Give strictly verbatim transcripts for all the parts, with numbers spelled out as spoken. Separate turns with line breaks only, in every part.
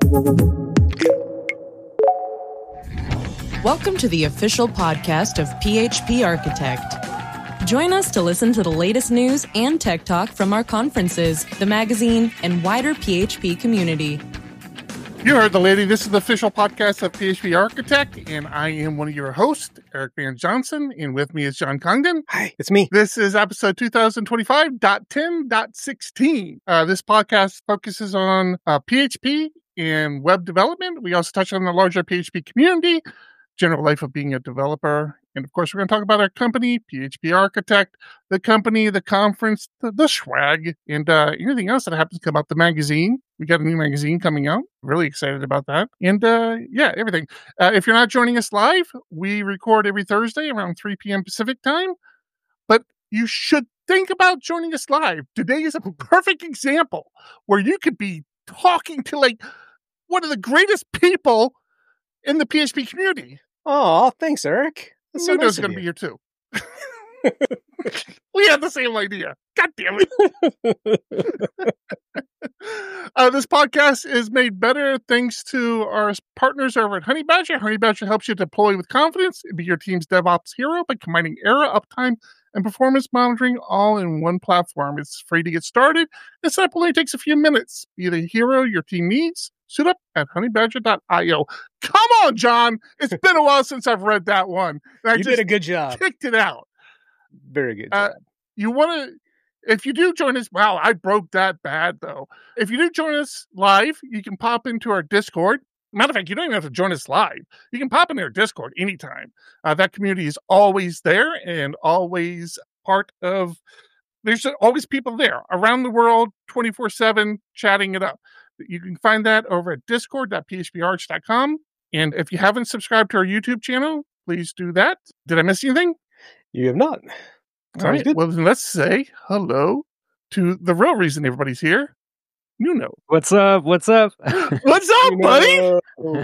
Welcome to the official podcast of P H P Architect. Join us to listen to the latest news and tech talk from our conferences, the magazine, and wider P H P community.
You heard the lady. This is the official podcast of P H P Architect, and I am one of your hosts, Eric Van Johnson, and with me is John Congdon.
Hi, it's me.
This is episode two thousand twenty-five point ten point sixteen. Uh, this podcast focuses on uh, P H P and web development. We also touch on the larger P H P community, general life of being a developer, and of course, we're going to talk about our company, P H P Architect, the company, the conference, the, the swag, and uh, anything else that happens to come out. The magazine. We got a new magazine coming out. Really excited about that. And uh, yeah, everything. Uh, if you're not joining us live, we record every Thursday around three p.m. Pacific time. But you should think about joining us live. Today is a perfect example where you could be talking to like one of the greatest people in the P H P community.
Oh, thanks, Eric. That's so
Nuno's
nice
going to be here too. We had the same idea. God damn it. uh, this podcast is made better thanks to our partners over at Honey Badger. Honey Badger helps you deploy with confidence and be your team's DevOps hero by combining error, uptime, and performance monitoring all in one platform. It's free to get started. This app only takes a few minutes. Be the hero your team needs. Suit up at honey badger dot io. Come on, John. It's been a while since I've read that one. And I
you
just
did a good job.
Kicked it out.
Very good
Uh,
job.
you want to, if you do join us, wow, I broke that bad though. If you do join us live, you can pop into our Discord. Matter of fact, you don't even have to join us live. You can pop into our Discord anytime. Uh, that community is always there and always part of, there's always people there around the world, twenty-four seven, chatting it up. You can find that over at discord dot p h p arch dot com. And if you haven't subscribed to our YouTube channel, please do that. Did I miss anything?
You have not.
All right.
good.
Well, then let's say hello to the real reason everybody's here, Nuno.
What's up? What's up?
What's up, buddy?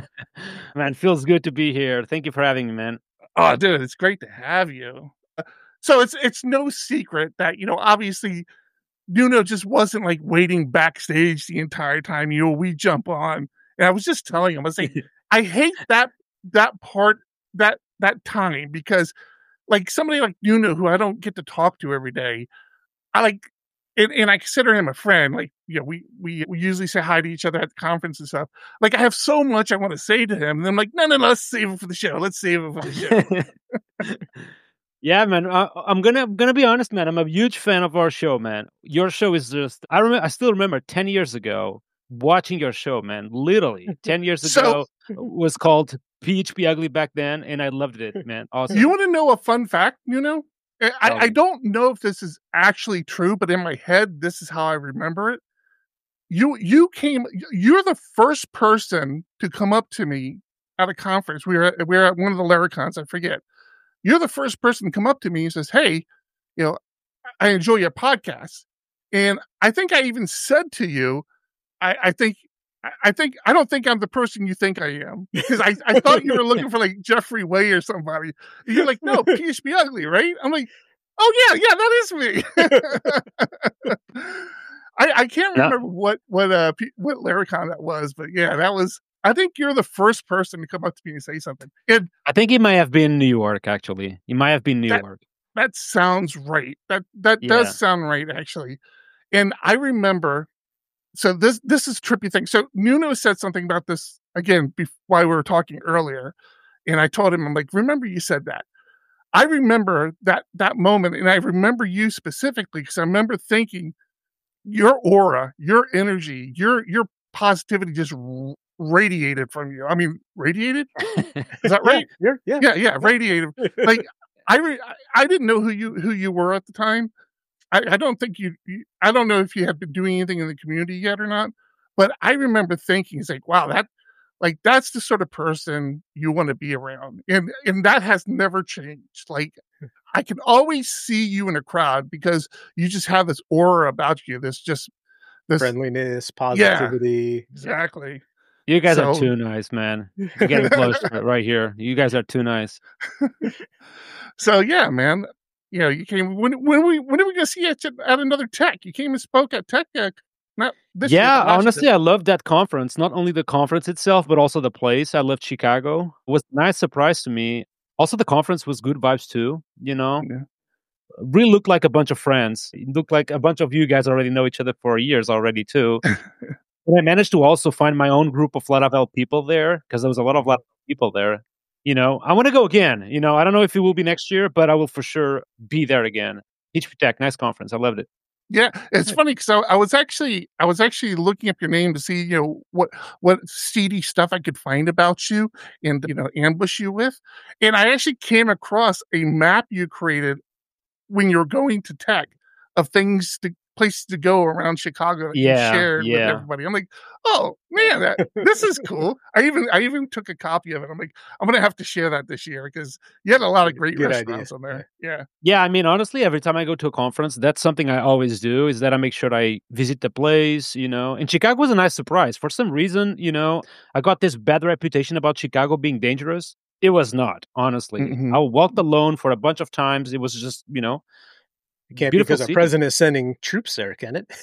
Man, feels good to be here. Thank you for having me, man.
Oh, dude, it's great to have you. So it's it's no secret that, you know, obviously Nuno just wasn't like waiting backstage the entire time. You know, we jump on, and I was just telling him, I was like, I hate that that part that that time because. Like somebody like Nuno, who I don't get to talk to every day, I like, and, and I consider him a friend. Like, you know, we, we we usually say hi to each other at the conference and stuff. Like, I have so much I want to say to him, and I'm like, no, no, no, let's save it for the show. Let's save it for the show.
Yeah, man. I, I'm gonna I'm gonna be honest, man. I'm a huge fan of our show, man. Your show is just. I remember. I still remember ten years ago watching your show, man. Literally ten years ago
So-
was called P H P Ugly back then, and I loved it, man. Awesome.
You want to know a fun fact, Nuno? I, I,
Tell
I
me.
don't know if this is actually true, but in my head, this is how I remember it. You you came. You're the first person to come up to me at a conference. We were at, we were at one of the Laracons. I forget. You're the first person to come up to me and says, "Hey, you know, I enjoy your podcast." And I think I even said to you, "I, I think." I think I don't think I'm the person you think I am because I, I thought you were looking for like Jeffrey Way or somebody. And you're like, no, P H P Ugly, right? I'm like, oh yeah, yeah, that is me. I, I can't
Yeah.
remember what what uh P- what Laracon that was, but yeah, that was. I think you're the first person to come up to me and say something, and
I think it might have been New York. Actually, it might have been New
That-
York.
that sounds right. That that
Yeah.
does sound right, actually. And I remember. So this this is a trippy thing. So Nuno said something about this again before, while we were talking earlier, and I told him, I'm like, remember you said that. I remember that that moment, and I remember you specifically because I remember thinking your aura, your energy, your your positivity just r- radiated from you. I mean, radiated? Is that right?
Yeah, yeah.
Yeah, yeah, radiated. Like I re- I didn't know who you who you were at the time. I, I don't think you, you, I don't know if you have been doing anything in the community yet or not, but I remember thinking, it's like, wow, that, like, that's the sort of person you want to be around. And, and that has never changed. Like, I can always see you in a crowd because you just have this aura about you. This just, this,
Friendliness, positivity.
exactly.
You guys are
So-
too nice, man. You're getting close to it right here. You guys are too nice.
So yeah, man. You know, you came when when we when are we gonna see you at, at another tech? You came and spoke at Tech uh, No, this
yeah,
year,
honestly,
year.
I loved that conference. Not only the conference itself, but also the place. I loved Chicago. It was a nice surprise to me. Also, the conference was good vibes too, you know?
Yeah.
Really looked like a bunch of friends. It looked like a bunch of you guys already know each other for years already too. And I managed to also find my own group of Laravel people there because there was a lot of Laravel people there. You know, I want to go again. You know, I don't know if it will be next year, but I will for sure be there again. P H P Tech, nice conference. I loved it.
Yeah, it's funny because I, I was actually I was actually looking up your name to see you know what what seedy stuff I could find about you and you know ambush you with, and I actually came across a map you created when you were going to Tech of things to places to go around Chicago that
Yeah,
you shared with
yeah.
everybody. I'm like, oh man, that, this is cool. I even I even took a copy of it. I'm like, I'm gonna have to share that this year because you had a lot of great
Good
restaurants
idea.
on there. Yeah.
Yeah, I mean, honestly, every time I go to a conference, that's something I always do is that I make sure I visit the place, you know. And Chicago was a nice surprise. For some reason, you know, I got this bad reputation about Chicago being dangerous. It was not, honestly.
Mhm.
I walked alone for a bunch of times. It was just, you know,
It can't
beautiful
because our
city.
president is sending troops there, can it?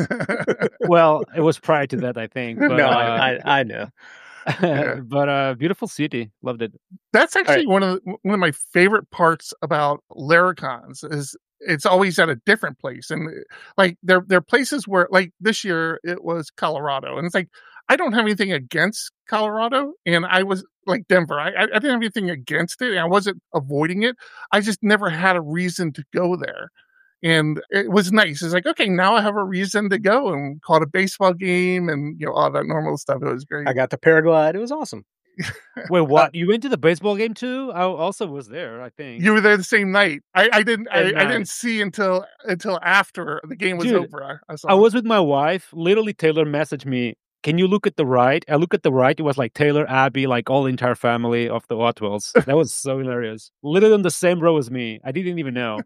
Well, it was prior to that, I think. But,
no,
uh,
I, I, I know.
Yeah.
but uh, beautiful city. Loved it.
That's actually
right.
one of the, one of my favorite parts about Laracons is it's always at a different place, and like there there are places where like this year it was Colorado, and it's like I don't have anything against Colorado, and I was like Denver, I I didn't have anything against it, and I wasn't avoiding it. I just never had a reason to go there. And it was nice. It's like, okay, now I have a reason to go and caught a baseball game and, you know, all that normal stuff. It was great.
I got the paraglide. It was awesome.
Wait, what? You went to the baseball game too? I also was there, I think.
You were there the same night. I, I didn't. I,
Same
I
night.
didn't see until until after the game was
Dude,
over. I, I saw.
I was with my wife. Literally, Taylor messaged me, can you look at the right? I look at the right. It was like Taylor, Abby, like all the entire family of the Otwells. That was so hilarious. Literally on the same row as me. I didn't even know.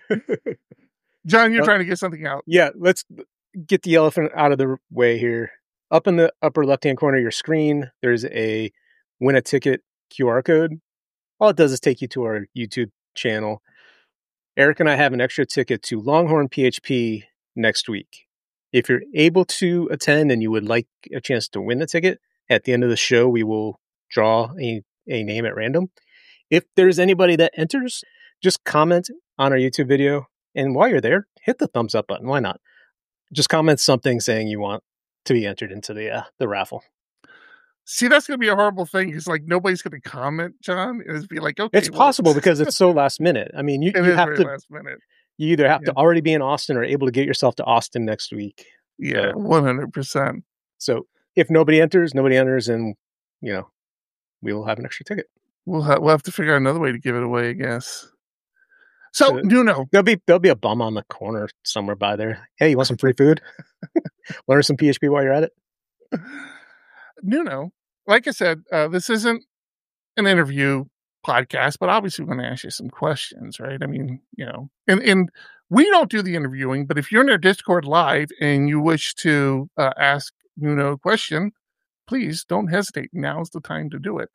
John, you're
Uh,
trying to get something out.
Yeah, let's get the elephant out of the way here. Up in the upper left-hand corner of your screen, there's a win a ticket Q R code. All it does is take you to our YouTube channel. Eric and I have an extra ticket to Longhorn P H P next week. If you're able to attend and you would like a chance to win the ticket, at the end of the show, we will draw a, a name at random. If there's anybody that enters, just comment on our YouTube video. And while you're there, hit the thumbs up button. Why not? Just comment something saying you want to be entered into the uh, the raffle.
See, that's going to be a horrible thing because like nobody's going to comment, John. It'd be like, okay,
It's
well,
possible because it's so last minute. I mean, you,
it
you
is
have
very
to
last minute.
you either have
Yeah.
to already be in Austin or able to get yourself to Austin next week.
Yeah, one hundred percent.
So if nobody enters, nobody enters, and you know, we will have an extra ticket.
We'll ha- we'll have to figure out another way to give it away, I guess. So,
So-
Nuno,
There'll be there'll be a bum on the corner somewhere by there. Hey, you want some free food? Learn some P H P while you're at it.
Nuno, like I said, uh, this isn't an interview podcast, but obviously we're going to ask you some questions, right? I mean, you know, and, and we don't do the interviewing, but if you're in our Discord live and you wish to uh, ask Nuno a question, please don't hesitate. Now's the time to do it.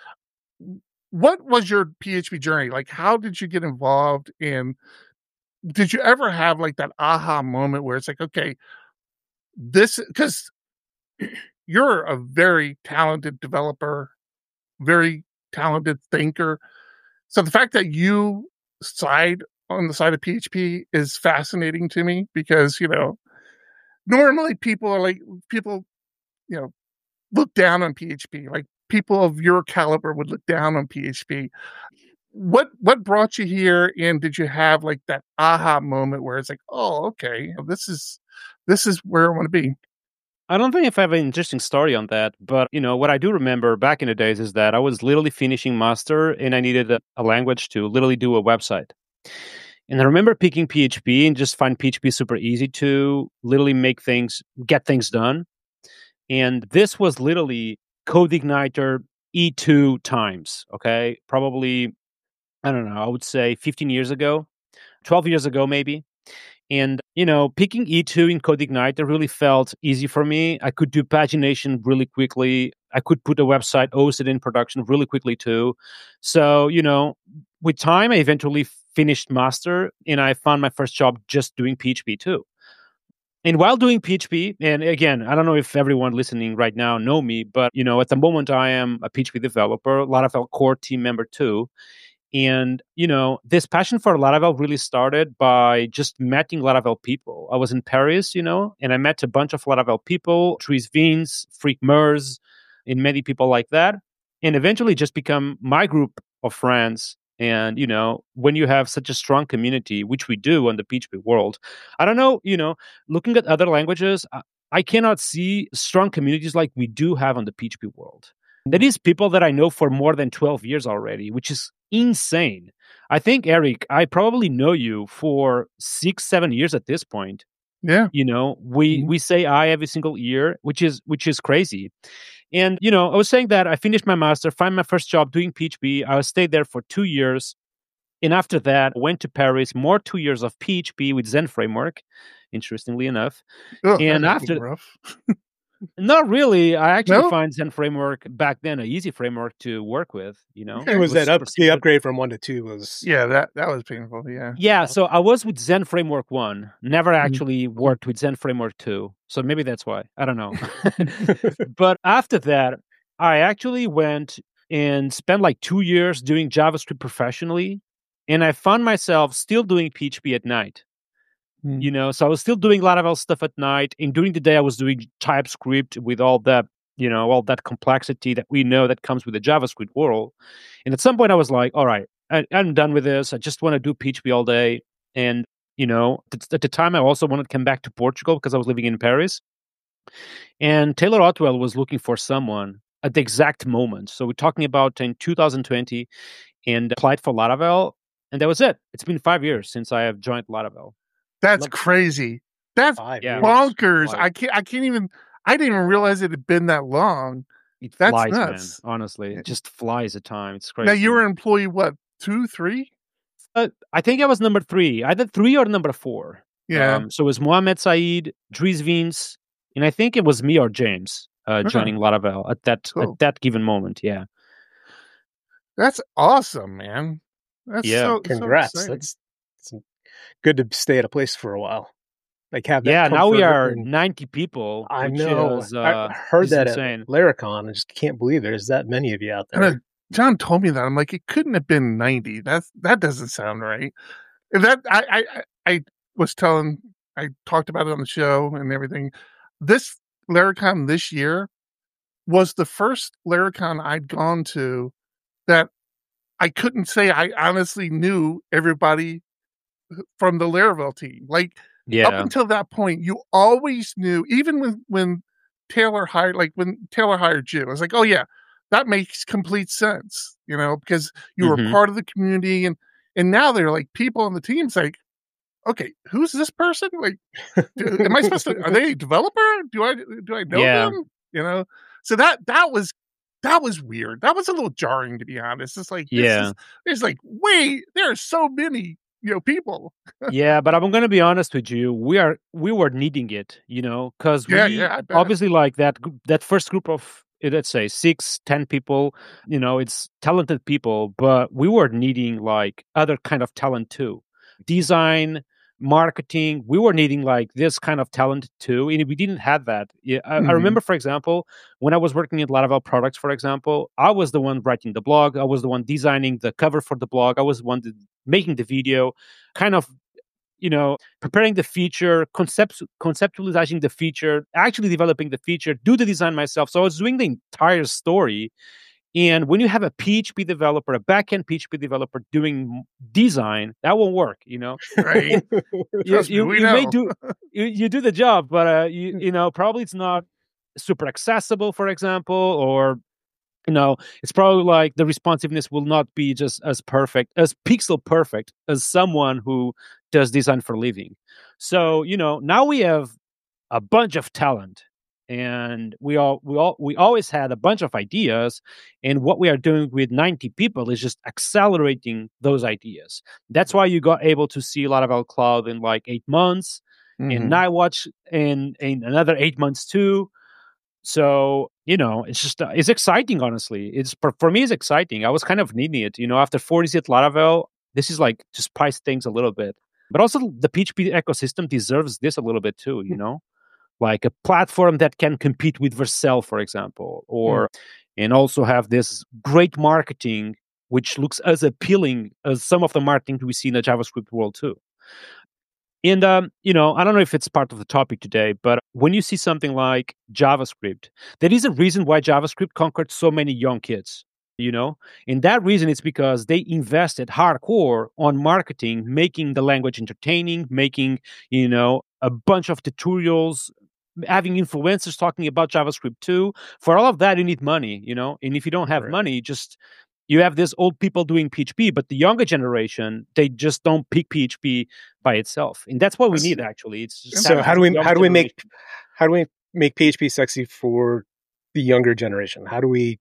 What was your P H P journey? Like, how did you get involved in, did you ever have like that aha moment where it's like, okay, this, because you're a very talented developer, very talented thinker. So the fact that you side on the side of P H P is fascinating to me because, you know, normally people are like, people, you know, look down on P H P. Like people of your caliber would look down on P H P. What, what brought you here? And did you have like that aha moment where it's like, oh, okay, this is, this is where I want to be?
I don't think if I have an interesting story on that, but you know what I do remember back in the days is that I was literally finishing master and I needed a, a language to literally do a website. And I remember picking P H P and just find P H P super easy to literally make things, get things done. And this was literally CodeIgniter E two times, okay? Probably, I don't know, I would say fifteen years ago, twelve years ago maybe. And, you know, picking E two in CodeIgniter really felt easy for me. I could do pagination really quickly. I could put a website, host it in production really quickly too. So, you know, with time, I eventually finished master and I found my first job just doing P H P too. And while doing P H P, and again, I don't know if everyone listening right now know me, but you know, at the moment I am a P H P developer, Laravel core team member too. And, you know, this passion for Laravel really started by just meeting Laravel people. I was in Paris, you know, and I met a bunch of Laravel people, Dries Vins, Freek Mers, and many people like that. And eventually just become my group of friends. And, you know, when you have such a strong community, which we do in the P H P world, I don't know, you know, looking at other languages, I, I cannot see strong communities like we do have on the P H P world. That is people that I know for more than twelve years already, which is insane. I think, Eric, I probably know you for six, seven years at this point.
Yeah.
You know, we, mm-hmm. we say I every single year, which is which is crazy. And, you know, I was saying that I finished my master, found my first job doing P H P. I stayed there for two years. And after that, went to Paris, more two years of P H P with Zen Framework, interestingly enough.
Oh,
and after... rough. Not really. I actually no? find Zen Framework back then an easy framework to work with, you know.
It was, it was that up, the upgrade from one to two was...
Yeah, that, that was painful, yeah.
Yeah, so I was with Zen Framework one, never actually mm-hmm. worked with Zen Framework two, so maybe that's why. I don't know. But after that, I actually went and spent like two years doing JavaScript professionally, and I found myself still doing P H P at night. You know, so I was still doing Laravel stuff at night, and during the day I was doing TypeScript with all that, you know, all that complexity that we know that comes with the JavaScript world. And at some point I was like, all right, I, I'm done with this. I just want to do P H P all day. And, you know, at, at the time I also wanted to come back to Portugal because I was living in Paris. And Taylor Otwell was looking for someone at the exact moment. So we're talking about in two thousand twenty, and applied for Laravel. And that was it. It's been five years since I have joined Laravel.
That's Love crazy. That's yeah, bonkers. I can't. I can't even. I didn't even realize it had been that long.
It
That's
flies,
nuts.
Man. Honestly, it just flies at time. It's crazy.
Now you were employee what? Two, three?
Uh, I think I was number three. Either three or number four.
Yeah.
Um, so it was Mohamed Said, Dries Vins, and I think it was me or James uh, okay. joining Laravel at that cool. at that given moment. Yeah.
That's awesome, man. That's
yeah.
so,
Congrats.
So
That's. Good to stay at a place for a while. Like have that
yeah. Now we are
and...
ninety people.
I know.
Is, uh,
I heard that
insane.
At Laracon. I just can't believe there's that many of you out there.
Uh, John told me that. I'm like, it couldn't have been ninety. That's that doesn't sound right. That I I I was telling. I talked about it on the show and everything. This Laracon this year was the first Laracon I'd gone to that I couldn't say I honestly knew everybody from the Laravel team. Like
yeah.
up until that point, you always knew, even when, when Taylor hired, like when Taylor hired you, I was like, oh yeah, that makes complete sense, you know, because you mm-hmm. were part of the community. And, and now they're like people on the team's like, okay, who's this person? Like, do, am I supposed to, are they a developer? Do I, do I know
yeah.
them? You know? So that, that was, that was weird. That was a little jarring, to be honest. It's like,
yeah,
is, it's like, wait, there are so many, you know, people.
Yeah, but I'm going to be honest with you. We are, we were needing it, you know, because we
yeah, yeah,
obviously like that, that first group of, let's say six, ten people, you know, it's talented people, but we were needing like other kind of talent too. Design, marketing, we were needing like this kind of talent too, and we didn't have that. Yeah, I, mm-hmm. I remember, for example, when I was working at Laravel Products, for example, I was the one writing the blog, I was the one designing the cover for the blog, I was the one that, making the video, kind of, you know, preparing the feature, concept, conceptualizing the feature, actually developing the feature, do the design myself. So I was doing the entire story. And when you have a P H P developer, a backend P H P developer doing design, that won't work, you know?
Right.
you you,
me,
you
know.
may do you, you do the job, but uh, you you know, probably it's not super accessible, for example, or you know, it's probably like the responsiveness will not be just as perfect, as pixel perfect as someone who does design for a living. So, you know, now we have a bunch of talent. And we all we all we always had a bunch of ideas, and what we are doing with ninety people is just accelerating those ideas. That's why you got able to see Laravel Cloud in like eight months, mm-hmm. and Nightwatch in in another eight months too. So you know, it's just uh, it's exciting. Honestly, it's for, for me, it's exciting. I was kind of needing it. You know, after forty years at Laravel, this is like just spice things a little bit. But also the P H P ecosystem deserves this a little bit too, you know? Like a platform that can compete with Vercel, for example, or mm. and also have this great marketing, which looks as appealing as some of the marketing we see in the JavaScript world too. And, um, you know, I don't know if it's part of the topic today, but when you see something like JavaScript, there is a reason why JavaScript conquered so many young kids, you know? And that reason is because they invested hardcore on marketing, making the language entertaining, making, you know, a bunch of tutorials, having influencers talking about JavaScript too. For all of that, you need money, you know? And if you don't have right. money, just... you have these old people doing P H P, but the younger generation, they just don't pick P H P by itself, and that's what we need. Actually, it's just
so how do we how do we make how do we make P H P sexy for the younger generation? How do we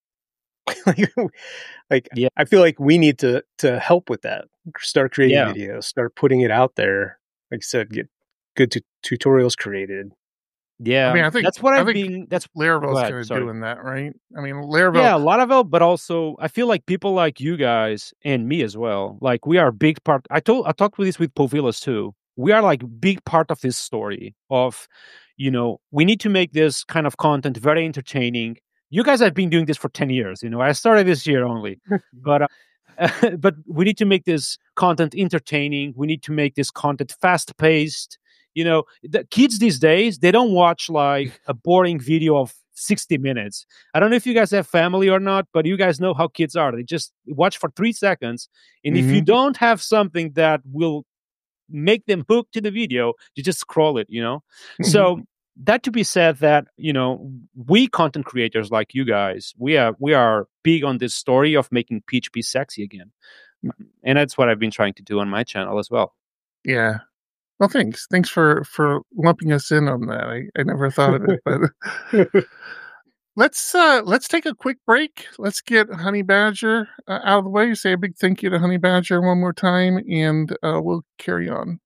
like? Yeah. I feel like we need to to help with that. Start creating yeah. videos, start putting it out there. Like I said, get good t- tutorials created.
Yeah,
I mean, I think
that's what
I
I'm
think
being. That's
Laravel's kind of doing that, right? I mean, Laravel.
Yeah, Laravel, but also I feel like people like you guys and me as well. Like we are a big part. I told I talked with this with Povilas too. We are like big part of this story of, you know, we need to make this kind of content very entertaining. You guys have been doing this for ten years. You know, I started this year only, but uh, but we need to make this content entertaining. We need to make this content fast paced. You know, the kids these days, they don't watch like a boring video of sixty minutes. I don't know if you guys have family or not, but you guys know how kids are. They just watch for three seconds. And mm-hmm. if you don't have something that will make them hooked to the video, you just scroll it, you know? Mm-hmm. So that to be said that, you know, we content creators like you guys, we are, we are big on this story of making P H P sexy again. And that's what I've been trying to do on my channel as well.
Yeah. Well, thanks. Thanks for, for lumping us in on that. I, I never thought of it, but let's uh, let's take a quick break. Let's get Honey Badger uh, out of the way. Say a big thank you to Honey Badger one more time, and uh, we'll carry on.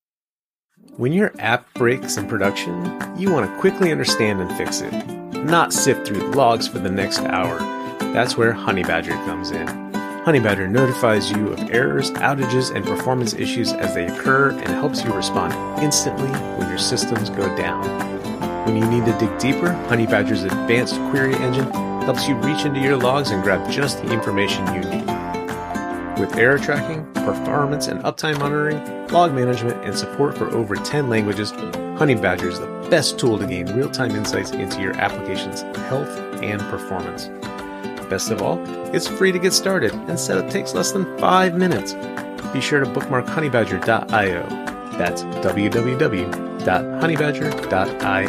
When your app breaks in production, you want to quickly understand and fix it, not sift through logs for the next hour. That's where Honey Badger comes in. Honey Badger notifies you of errors, outages, and performance issues as they occur and helps you respond instantly when your systems go down. When you need to dig deeper, Honey Badger's advanced query engine helps you reach into your logs and grab just the information you need. With error tracking, performance and uptime monitoring, log management, and support for over ten languages, Honey Badger is the best tool to gain real-time insights into your application's health and performance. Best of all, it's free to get started, and setup takes less than five minutes. Be sure to bookmark honey badger dot io. That's w w w dot honey badger dot io.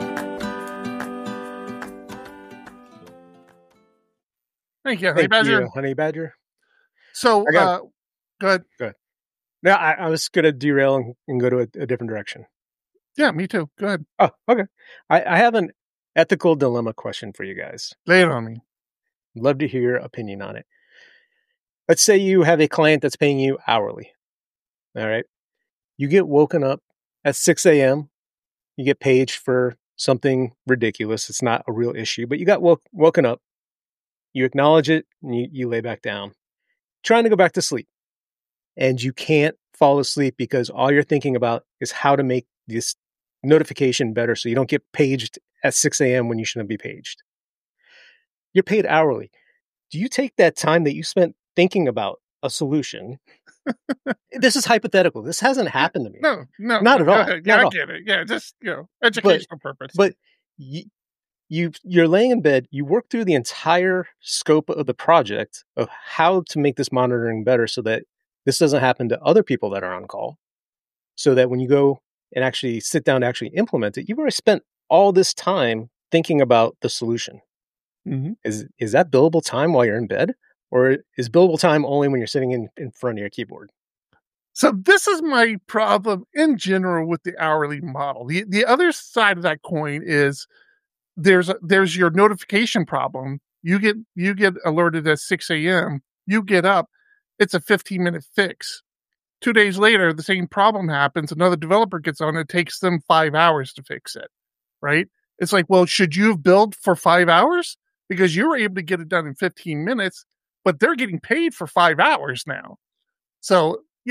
Thank you, Honey Badger.
You, Honey Badger.
So,
got,
uh, go ahead.
Go ahead. Now, I, I was going to derail and, and go to a, a different direction.
Yeah, me too. Go ahead.
Oh, okay. I, I have an ethical dilemma question for you guys.
Lay it on me.
Love to hear your opinion on it. Let's say you have a client that's paying you hourly. All right. You get woken up at six a.m. You get paged for something ridiculous. It's not a real issue, but you got woke, woken up. You acknowledge it and you, you lay back down, trying to go back to sleep. And you can't fall asleep because all you're thinking about is how to make this notification better so you don't get paged at six a.m. when you shouldn't be paged. You're paid hourly. Do you take that time that you spent thinking about a solution? This is hypothetical. This hasn't happened to me.
No, no,
not at all.
Yeah,
not
I
at all.
get it. Yeah, just, you know, educational
but,
purpose.
But you, you, you're laying in bed. You work through the entire scope of the project of how to make this monitoring better so that this doesn't happen to other people that are on call. So that when you go and actually sit down to actually implement it, you've already spent all this time thinking about the solution. Mm-hmm. Is is that billable time while you're in bed? Or is billable time only when you're sitting in, in front of your keyboard?
So this is my problem in general with the hourly model. The the other side of that coin is there's a, there's your notification problem. You get you get alerted at six a.m. You get up. It's a fifteen minute fix. Two days later, the same problem happens. Another developer gets on. It takes them five hours to fix it, right? It's like, well, should you have billed for five hours? Because you were able to get it done in fifteen minutes, but they're getting paid for five hours now. So, yeah,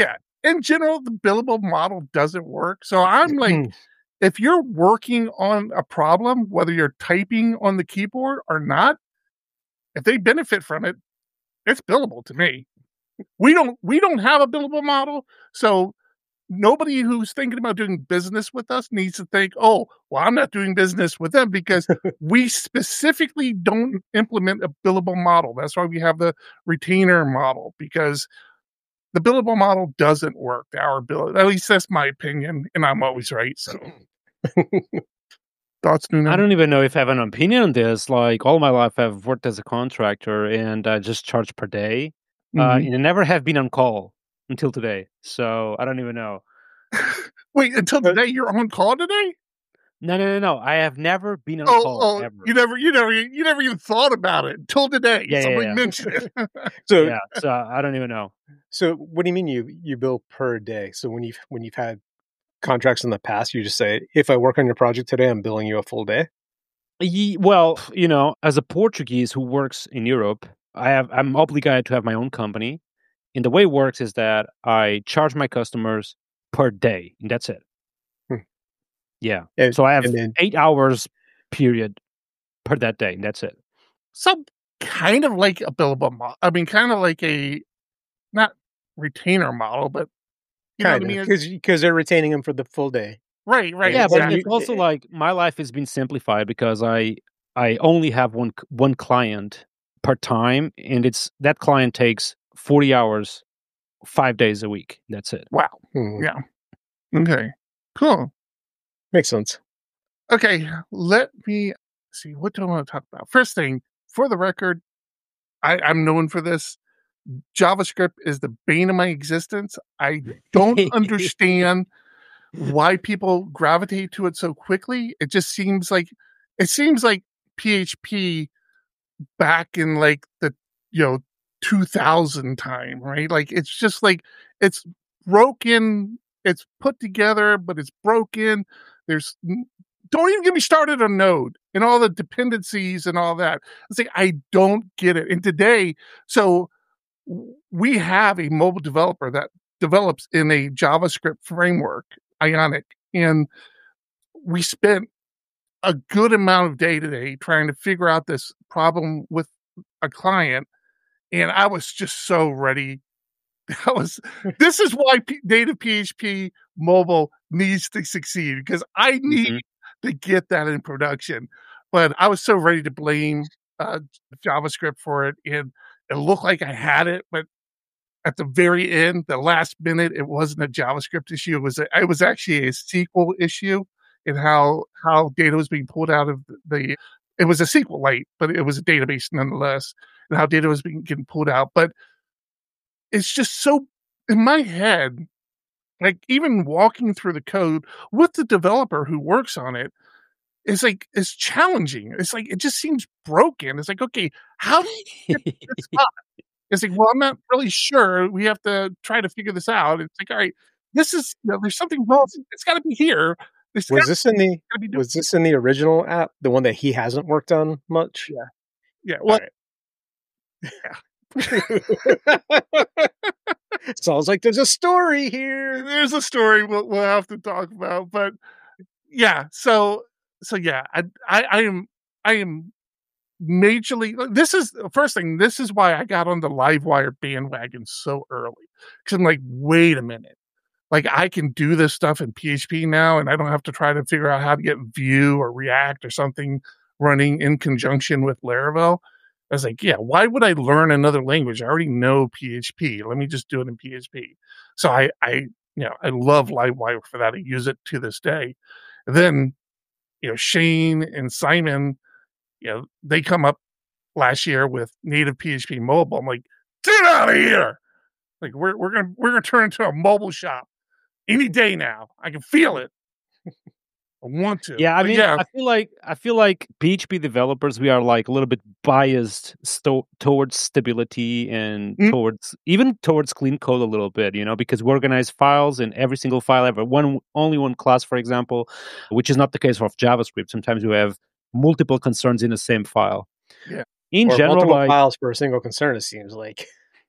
in general, the billable model doesn't work. So I'm like, if you're working on a problem, whether you're typing on the keyboard or not, if they benefit from it, it's billable to me. We don't we don't have a billable model, so nobody who's thinking about doing business with us needs to think, oh, well, I'm not doing business with them, because we specifically don't implement a billable model. That's why we have the retainer model, because the billable model doesn't work. Our bill, at least that's my opinion, and I'm always right. So, thoughts, Nuno?
I don't even know if I have an opinion on this. Like, all my life, I've worked as a contractor, and I just charge per day.
Mm-hmm.
Uh, and I never have been on call until today. So I don't even know.
Wait, until today, you're on call today?
No, no, no, no. I have never been on
oh,
call
oh,
ever.
You never, you never, you never even thought about it until today.
Yeah,
Somebody
yeah, yeah.
mentioned it.
So,
yeah, so I don't even know.
So, what do you mean you you bill per day? So when you've when you've had contracts in the past, you just say, if I work on your project today, I'm billing you a full day?
Ye- Well, you know, as a Portuguese who works in Europe, I have I'm obligated to have my own company. And the way it works is that I charge my customers per day, and that's it.
Hmm.
Yeah.
And,
so I have
then,
eight hours period per that day, and that's it.
So kind of like a billable model. I mean, kind of like a, not retainer model, but you
kind
know what
of,
I mean?
because they're retaining them for the full day.
Right, right.
Yeah,
exactly.
but it's also like my life has been simplified because I I only have one one client per time, and it's that client takes forty hours, five days a week. That's it.
Wow.
Hmm.
Yeah. Okay. Cool.
Makes sense.
Okay. Let me see. What do I want to talk about? First thing, for the record, I, I'm known for this. JavaScript is the bane of my existence. I don't understand why people gravitate to it so quickly. It just seems like it seems like P H P back in like the you know two thousand time, right? Like it's just like it's broken, it's put together, but it's broken. There's don't even get me started on Node and all the dependencies and all that. It's like I don't get it. And today, so we have a mobile developer that develops in a JavaScript framework, Ionic, and we spent a good amount of day today trying to figure out this problem with a client, and I was just so ready. I was. This is why P- native P H P mobile needs to succeed, because I need mm-hmm. to get that in production. But I was so ready to blame uh, JavaScript for it, and it looked like I had it, but at the very end, the last minute, it wasn't a JavaScript issue. It was a, it was actually a S Q L issue in how how data was being pulled out of the. It was a SQLite, but it was a database nonetheless, and how data was being getting pulled out. But it's just so in my head, like even walking through the code with the developer who works on it, it's like it's challenging. It's like it just seems broken. It's like, okay, how do you get this up? It's like, well, I'm not really sure. We have to try to figure this out. It's like, all right, this is you know, there's something wrong. It's got to be here.
It's was this in the was this in the original app, the one that he hasn't worked on much?
Yeah, yeah. Well,
right. yeah. Sounds like there's a story here.
There's a story we'll, we'll have to talk about, but yeah. So so yeah, I I, I am I am. majorly this is the first thing this is why I got on the Livewire bandwagon so early, because I'm like, wait a minute, like I can do this stuff in P H P now, and I don't have to try to figure out how to get Vue or React or something running in conjunction with Laravel. I was like, yeah, why would I learn another language? I already know P H P. Let me just do it in P H P. So I I you know I love Livewire for that. I use it to this day. And then you know Shane and Simon, you know, they come up last year with native P H P mobile. I'm like, get out of here! Like we're we're gonna we're gonna turn into a mobile shop any day now. I can feel it. I want to.
Yeah, I
but
mean,
yeah.
I feel like I feel like P H P developers, we are like a little bit biased sto- towards stability and mm. towards even towards clean code a little bit, you know, because we organize files in every single file ever. One only one class, for example, which is not the case of JavaScript. Sometimes you have multiple concerns in the same file.
Yeah.
In
or
general,
multiple
like,
files for a single concern, it seems like.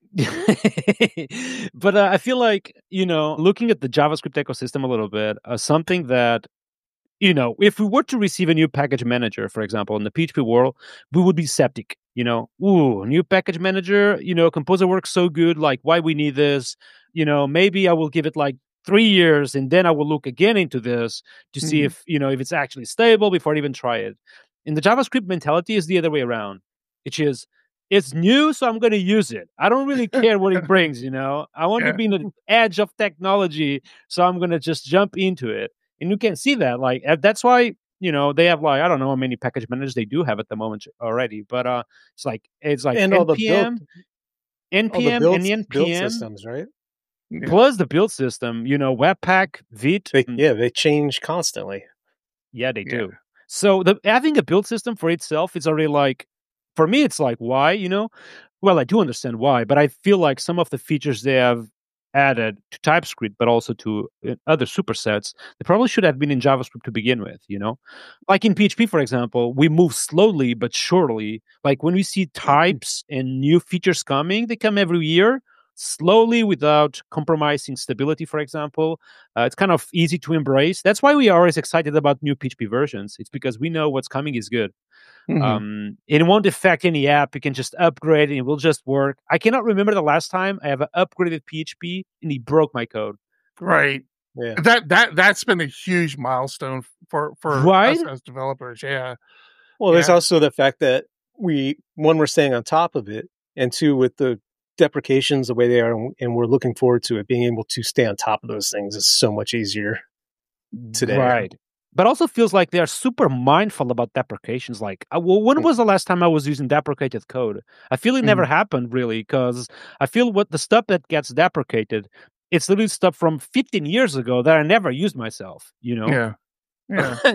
But uh, I feel like, you know, looking at the JavaScript ecosystem a little bit, uh, something that, you know, if we were to receive a new package manager, for example, in the P H P world, we would be skeptic. You know, ooh, new package manager, you know, Composer works so good. Like, why we need this? You know, maybe I will give it like three years and then I will look again into this to see
Mhm.
if, you know, if it's actually stable before I even try it. And the JavaScript mentality is the other way around, which is, it's new, so I'm going to use it. I don't really care what it brings, you know. I want
Yeah.
to be in the edge of technology, so I'm going to just jump into it. And you can see that, like, uh, that's why, you know, they have like, I don't know how many package managers they do have at the moment already, but uh, it's like it's like
And all the
npm,
build, all the
npm,
build,
and
build
npm
systems, right?
Yeah.
plus the build system. You know, Webpack, Vite,
They,
mm,
yeah, they change constantly.
yeah, they
Yeah.
do. So the having a build system for itself is already like, for me, it's like, why, you know? Well, I do understand why, but I feel like some of the features they have added to TypeScript, but also to uh, other supersets, they probably should have been in JavaScript to begin with, you know? Like in P H P, for example, we move slowly but surely. Like when we see types and new features coming, they come every year, slowly without compromising stability, for example. Uh, it's kind of easy to embrace. That's why we are always excited about new P H P versions. It's because we know what's coming is good.
Mhm.
Um, it won't affect any app. You can just upgrade and it will just work. I cannot remember the last time I have upgraded P H P and he broke my code.
Right.
Yeah.
That that that's been a huge milestone for for
Right?
us as developers. Yeah.
Well, there's
Yeah.
also the fact that we, one, we're staying on top of it, and two, with the deprecations the way they are, and we're looking forward to it, being able to stay on top of those things is so much easier today.
Right. But also feels like they are super mindful about deprecations. Like, uh, well, when was the last time I was using deprecated code? I feel it never
Mhm.
happened really, because I feel what the stuff that gets deprecated, it's literally stuff from fifteen years ago that I never used myself, you know?
Yeah. Yeah.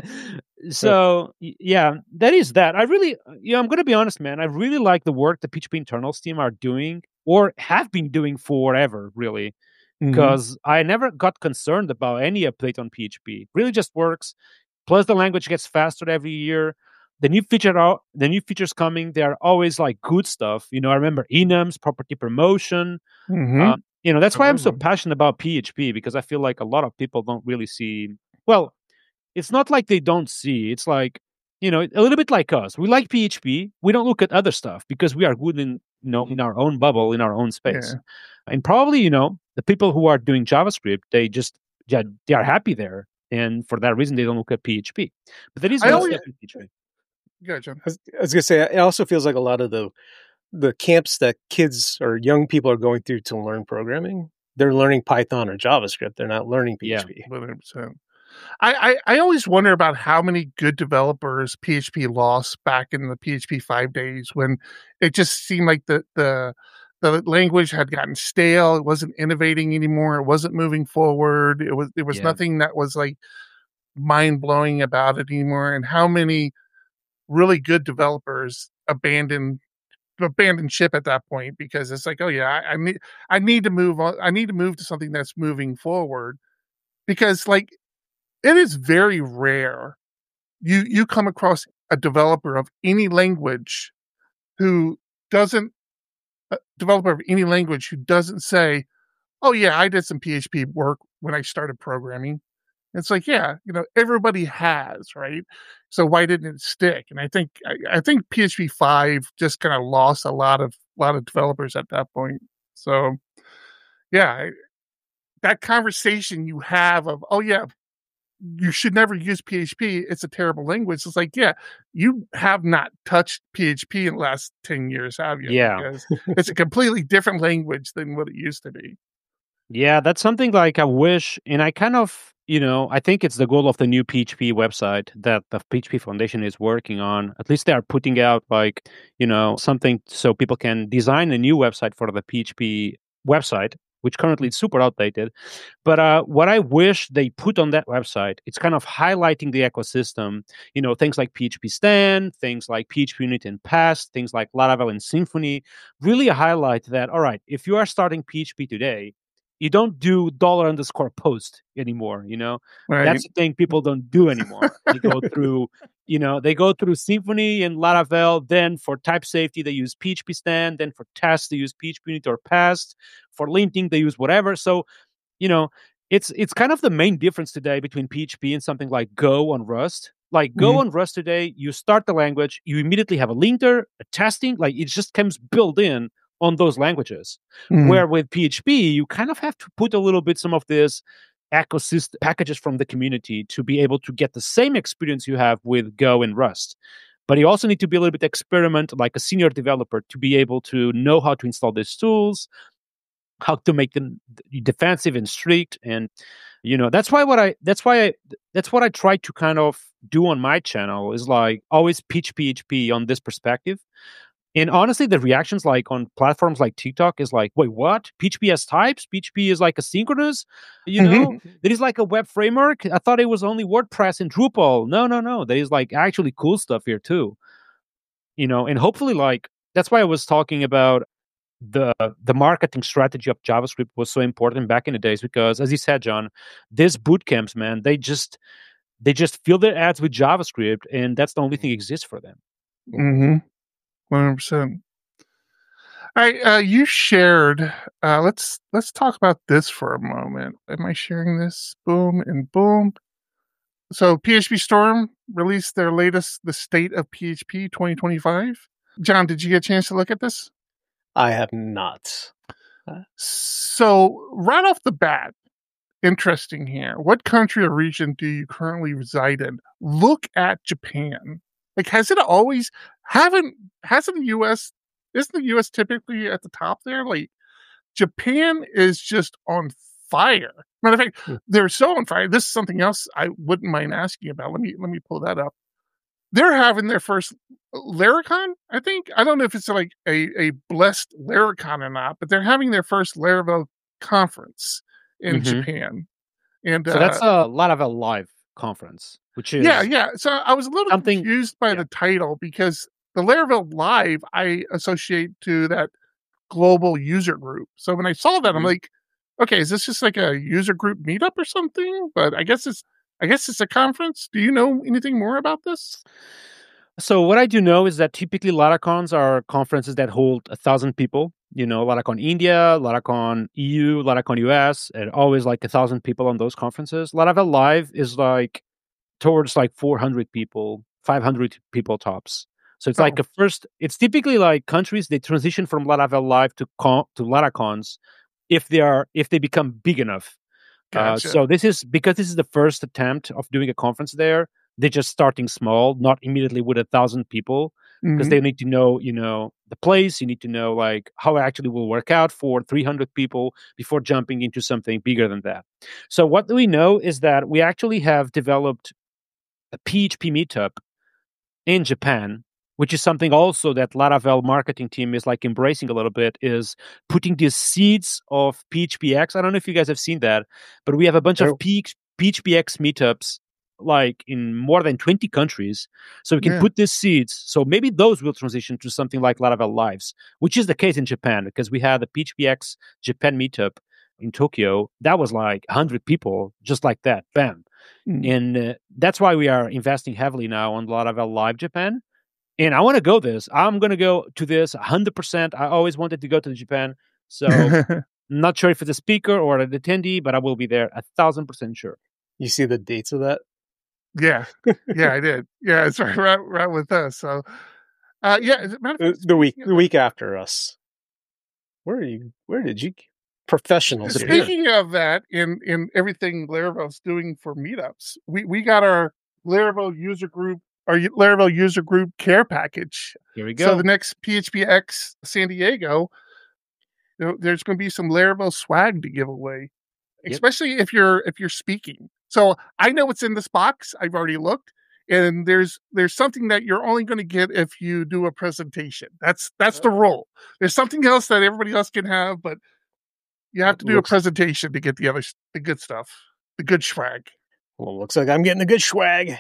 So y- yeah, that is that. I really, yeah, I'm gonna be honest, man. I really like the work the P H P internals team are doing or have been doing forever, really,
Mhm.
because I never got concerned about any update on P H P. Really, just works. Plus, the language gets faster every year. The new feature, out, the new features coming, they are always like good stuff. You know, I remember enums, property promotion.
Mhm.
Uh, you know, that's why I'm so
Absolutely.
passionate about P H P, because I feel like a lot of people don't really see. Well, it's not like they don't see. It's like, you know, a little bit like us. We like P H P. We don't look at other stuff because we are good in, you know, in our own bubble, in our own space.
Yeah.
And probably, you know, the people who are doing JavaScript, they just, yeah, they are happy there. And for that reason, they don't look at P H P. But there is
I
good
always-
stuff in P H P.
Gotcha.
I was, I was gonna say, it also feels like a lot of the the camps that kids or young people are going through to learn programming, they're learning Python or JavaScript. They're not learning P H P.
one hundred percent. I, I, I always wonder about how many good developers P H P lost back in the P H P five days, when it just seemed like the, the the language had gotten stale. It wasn't innovating anymore. It wasn't moving forward. It was there was
Yeah.
nothing that was like mind blowing about it anymore. And how many really good developers abandoned abandoned ship at that point, because it's like, oh yeah, I, I need I need to move on. I need to move to something that's moving forward, because like, it is very rare you you come across a developer of any language who doesn't a developer of any language who doesn't say, oh yeah, I did some P H P work when I started programming. It's like, yeah, you know, everybody has, right? So why didn't it stick? And I think I, I think P H P five just kind of lost a lot of lot of developers at that point. So yeah, I- that conversation you have of, oh yeah, you should never use P H P. It's a terrible language. It's like, yeah, you have not touched P H P in the last ten years, have you?
Yeah.
Because it's a completely different language than what it used to be.
Yeah, that's something like I wish, and I kind of, you know, I think it's the goal of the new P H P website that the P H P Foundation is working on. At least they are putting out like, you know, something so people can design a new website for the P H P website, which currently is super outdated. But uh, what I wish they put on that website, it's kind of highlighting the ecosystem, you know, things like P H P Stand, things like P H P Unit and Past, things like Laravel and Symfony, really highlight that, all right, if you are starting P H P today, you don't do dollar underscore post anymore, you know?
Right.
That's the thing people don't do anymore. They go through, You know, they go through Symfony and Laravel. Then for type safety, they use P H P stand. Then for tests, they use P H P Unit or Past. For linting, they use whatever. So, you know, it's it's kind of the main difference today between P H P and something like Go on Rust. Like Go
Mhm.
on Rust today, you start the language, you immediately have a linter, a testing, like it just comes built in on those languages.
Mhm.
Where with P H P, you kind of have to put a little bit some of this ecosystem packages from the community to be able to get the same experience you have with Go and Rust. But you also need to be a little bit experiment like a senior developer to be able to know how to install these tools, how to make them defensive and strict. And you know, that's why what I that's why I that's what I try to kind of do on my channel is like always pitch P H P on this perspective. And honestly, the reactions like on platforms like TikTok is like, wait, what? P H P has types? P H P is like asynchronous? You know, there is like a web framework. I thought it was only WordPress and Drupal. No, no, no. There is like actually cool stuff here too. You know, and hopefully like, that's why I was talking about the the marketing strategy of JavaScript was so important back in the days, because as you said, John, these boot camps, man, they just they just fill their ads with JavaScript, and that's the only thing that exists for them.
Mm-hmm. one hundred percent. All right, uh, you shared. Uh, let's let's talk about this for a moment. Am I sharing this? Boom and boom. So P H P Storm released their latest, the State of P H P twenty twenty-five. John, did you get a chance to look at this?
I have not.
So right off the bat, interesting here. What country or region do you currently reside in? Look at Japan. Like, has it always haven't hasn't the U S isn't the U S typically at the top there? Like, Japan is just on fire. Matter of fact,
Hmm.
they're so on fire. This is something else I wouldn't mind asking about. Let me let me pull that up. They're having their first Laracon, I think. I don't know if it's like a, a blessed Laracon or not, but they're having their first Laravel conference in
Mhm.
Japan. And
So
uh,
that's a Laravel Live conference, which is
yeah, yeah. So I was a little
something-
confused by
yeah.
the title because the Laravel Live I associate to that global user group. So when I saw that, I'm
Mhm.
like, okay, is this just like a user group meetup or something? But I guess it's I guess it's a conference. Do you know anything more about this?
So what I do know is that typically Laracons are conferences that hold a thousand people. You know, Laracon India, Laracon E U, Laracon U S, and always like a thousand people on those conferences. Laravel Live is like towards like four hundred people, five hundred people tops. So it's like
Oh.
a first. It's typically like countries they transition from Laravel Live to con, to Laracons if they are if they become big enough. Uh,
Gotcha.
so this is because this is the first attempt of doing a conference there. They're just starting small, not immediately with a thousand people, because
Mhm.
they need to know, you know, the place. You need to know like how it actually will work out for three hundred people before jumping into something bigger than that. So what we know is that we actually have developed a P H P meetup in Japan, which is something also that Laravel marketing team is like embracing a little bit, is putting the seeds of P H P X. I don't know if you guys have seen that, but we have a bunch
No.
of P H P X meetups like in more than twenty countries. So we can
Yeah.
put these seeds. So maybe those will transition to something like Laravel Lives, which is the case in Japan, because we had the P H P X Japan meetup in Tokyo. That was like one hundred people, just like that. Bam.
Mm.
And uh, that's why we are investing heavily now on Laravel Live Japan. And I want to go this. I'm going to go to this one hundred percent. I always wanted to go to Japan. So I'm not sure if it's a speaker or an attendee, but I will be there a thousand percent sure.
You see the dates of that?
yeah, yeah, I did. Yeah, it's right, right, right with us. So, uh, yeah, as a matter of
The,
fact,
the week
speaking
the
of-
week after us. Where are you? Where did you? Professionals here.
Speaking of that, in in everything Laravel's doing for meetups, we we got our Laravel user group, our Laravel user group care package.
Here we go.
So the next P H P X San Diego, you know, there's going to be some Laravel swag to give away,
Yep.
especially if you're if you're speaking. So I know what's in this box. I've already looked, and there's there's something that you're only going to get if you do a presentation. That's that's the rule. There's something else that everybody else can have, but you have to do
Looks-
a presentation to get the other s- the good stuff, the good swag.
Well, looks like I'm getting the good swag.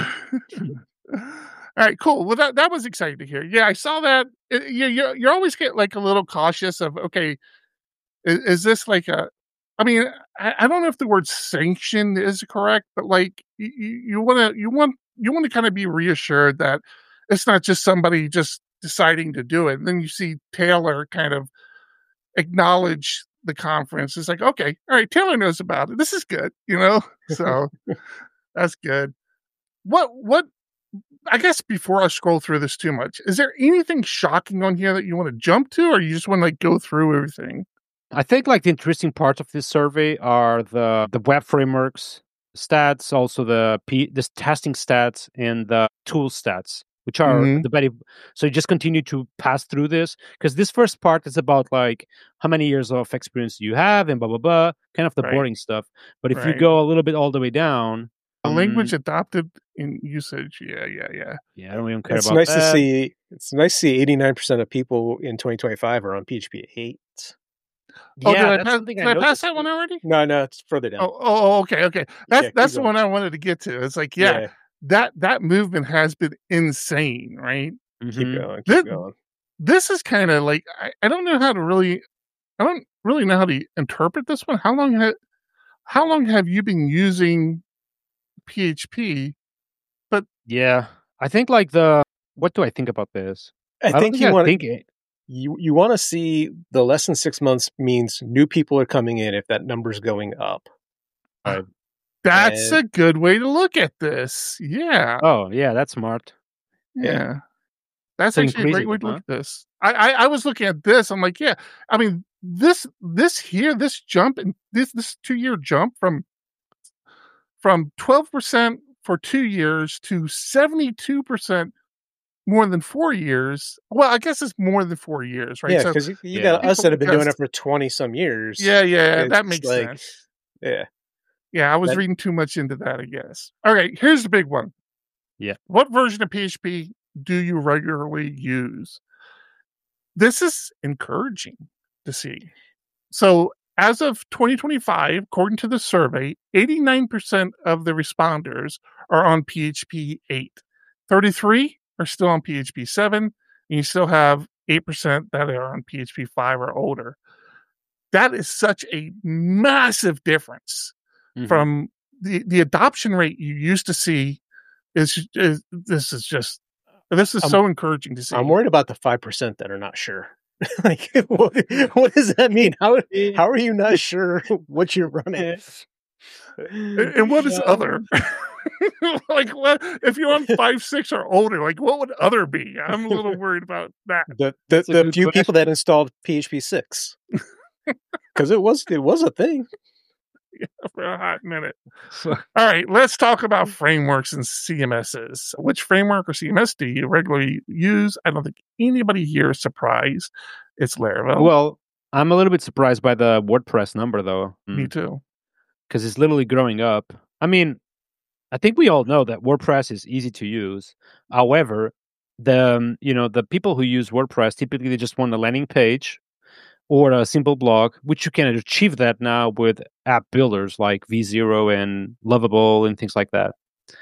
All right, cool. Well, that, that was exciting to hear. Yeah, I saw that. It- you you you always get like a little cautious of, okay, is, is this like a? I mean, I, I don't know if the word sanction is correct, but like you you want to you want you want to kind of be reassured that it's not just somebody just deciding to do it. And then you see Taylor kind of acknowledge the conference. It's like, okay, all right, Taylor knows about it. This is good, you know? So that's good. What, what, I guess before I scroll through this too much, is there anything shocking on here that you want to jump to, or you just want to like go through everything?
I think like the interesting parts of this survey are the the web frameworks stats, also the P, this testing stats and the tool stats, which are
Mhm.
the very. So you just continue to pass through this because this first part is about like how many years of experience do you have and blah blah blah, kind of the
Right.
boring stuff. But if you
Right.
go a little bit all the way down,
A
um,
language adopted in usage. Yeah, yeah, yeah.
yeah, I don't even care
It's
about
nice
that.
to see. It's nice to see eighty-nine percent of people in twenty twenty-five are on P H P eight.
Oh,
Yeah,
did I
that's
pass,
something
did
I
I pass
noticed.
that one already?
No, no, it's further down.
Oh, oh, okay, okay. That's
Yeah, keep
that's the
going.
one I wanted to get to. It's like, yeah, that that movement has been insane, right?
keep
Mhm.
going, keep
This,
going.
this is kind of like I, I don't know how to really, I don't really know how to interpret this one. How long ha, how long have you been using P H P?
Yeah, I think like the. What do I think about this?
I
don't
think
think
you
I
want
think it.
you you want to see the less than six months means new people are coming in if that number's going up.
Right.
That's
And-
a good way to look at this. Yeah,
Oh, yeah, that's smart.
yeah. That's
So
actually a great
increasing
way
it,
to look
huh?
at this. I, I I was looking at this. I'm like, yeah. I mean, this this here, this jump and this this two year jump from from twelve percent for two years to seventy-two percent more than four years. Well, I guess it's more than four years, right?
Yeah,
So,
because you, you
Yeah.
got us that have been doing it
Just-
for twenty some years.
yeah, yeah, that
It's
makes
like-
sense.
yeah.
Yeah, I was
That-
reading too much into that, I guess. All right, here's the big one.
Yeah.
What version of P H P do you regularly use? This is encouraging to see. So, as of twenty twenty-five, according to the survey, eighty-nine percent of the responders are on P H P eight. thirty-three are still on P H P seven, and you still have eight percent that are on P H P five or older. That is such a massive difference
Mhm.
from the, the adoption rate you used to see. Is, is this is just this is
I'm-
so encouraging to see.
I'm worried about the five percent that are not sure. Like, what, what does that mean? How how are you not sure what you're running?
And and what is other? Like, what if you're on five six or older? Like, what would other be? I'm a little worried about that.
The the,
a
the
good
few
question.
people that installed P H P six, because it was it was a thing.
For a hot minute. All right, let's talk about frameworks and C M Ss. Which framework or C M S do you regularly use? I don't think anybody here is surprised. It's Laravel.
Well, I'm a little bit surprised by the WordPress number though,
me too.
because it's literally growing up. I mean, I think we all know that WordPress is easy to use. However, the um, you know the people who use WordPress typically they just want a landing page or a simple blog, which you can achieve that now with app builders like V zero and Lovable and things like that.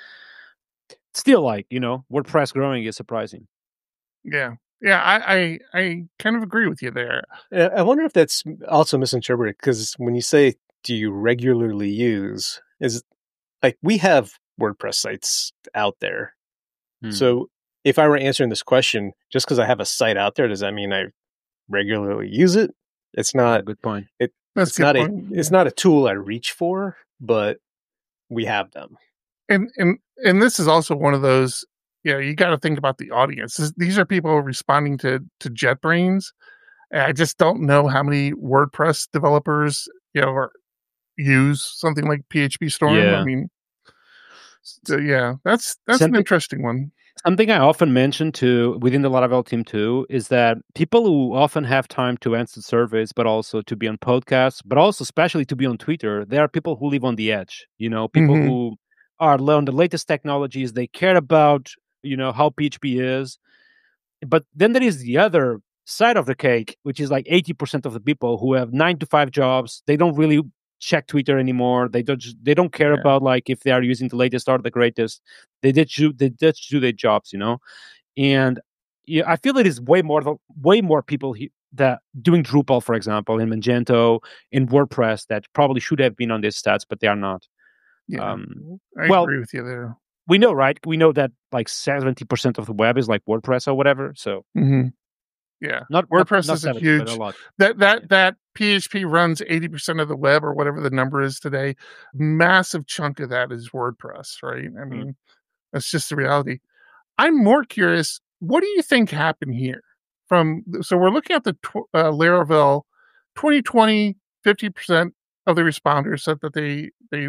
Still, like you know, WordPress growing is surprising.
Yeah, yeah. I, I, I kind of agree with you there.
Uh, I wonder if that's also misinterpreted, because when you say "do you regularly use," is like we have WordPress sites out there.
Hmm.
So if I were answering this question, just because I have a site out there, does that mean I regularly use it? It's not.
good point.
That's
It's
a good
not a.
point.
It's not a tool I reach for, but we have them.
and and and this is also one of those. You know, you got to think about the audience. This, these are people responding to to JetBrains. And I just don't know how many WordPress developers you know are, use something like P H P Storm.
Yeah.
I mean, so yeah, that's that's an
Something-
interesting one.
Something I often mention to within the Laravel team too is that people who often have time to answer surveys, but also to be on podcasts, but also especially to be on Twitter, they are people who live on the edge. You know, people
Mhm.
who are on the latest technologies. They care about you know how P H P is, but then there is the other side of the cake, which is like eighty percent of the people who have nine to five jobs. They don't really check Twitter anymore. They don't. Just, they don't care
Yeah.
about like if they are using the latest or the greatest. They did do. They did do their jobs, you know. And yeah, I feel it is way more the way more people he, that doing Drupal, for example, in Magento, in WordPress that probably should have been on these stats, but they are not.
Yeah,
Um,
I
well-
agree with you there.
we know, right? We know that like seventy percent of the web is like WordPress or whatever. So
mm-hmm. yeah,
not
WordPress
not, not
is a
seventy,
huge
but a lot.
that that that P H P runs eighty percent of the web or whatever the number is today. Massive chunk of that is WordPress, right? I mean, mm. that's just the reality. I'm more curious. What do you think happened here? From so we're looking at the uh, Laravel twenty twenty, fifty percent of the responders said that they they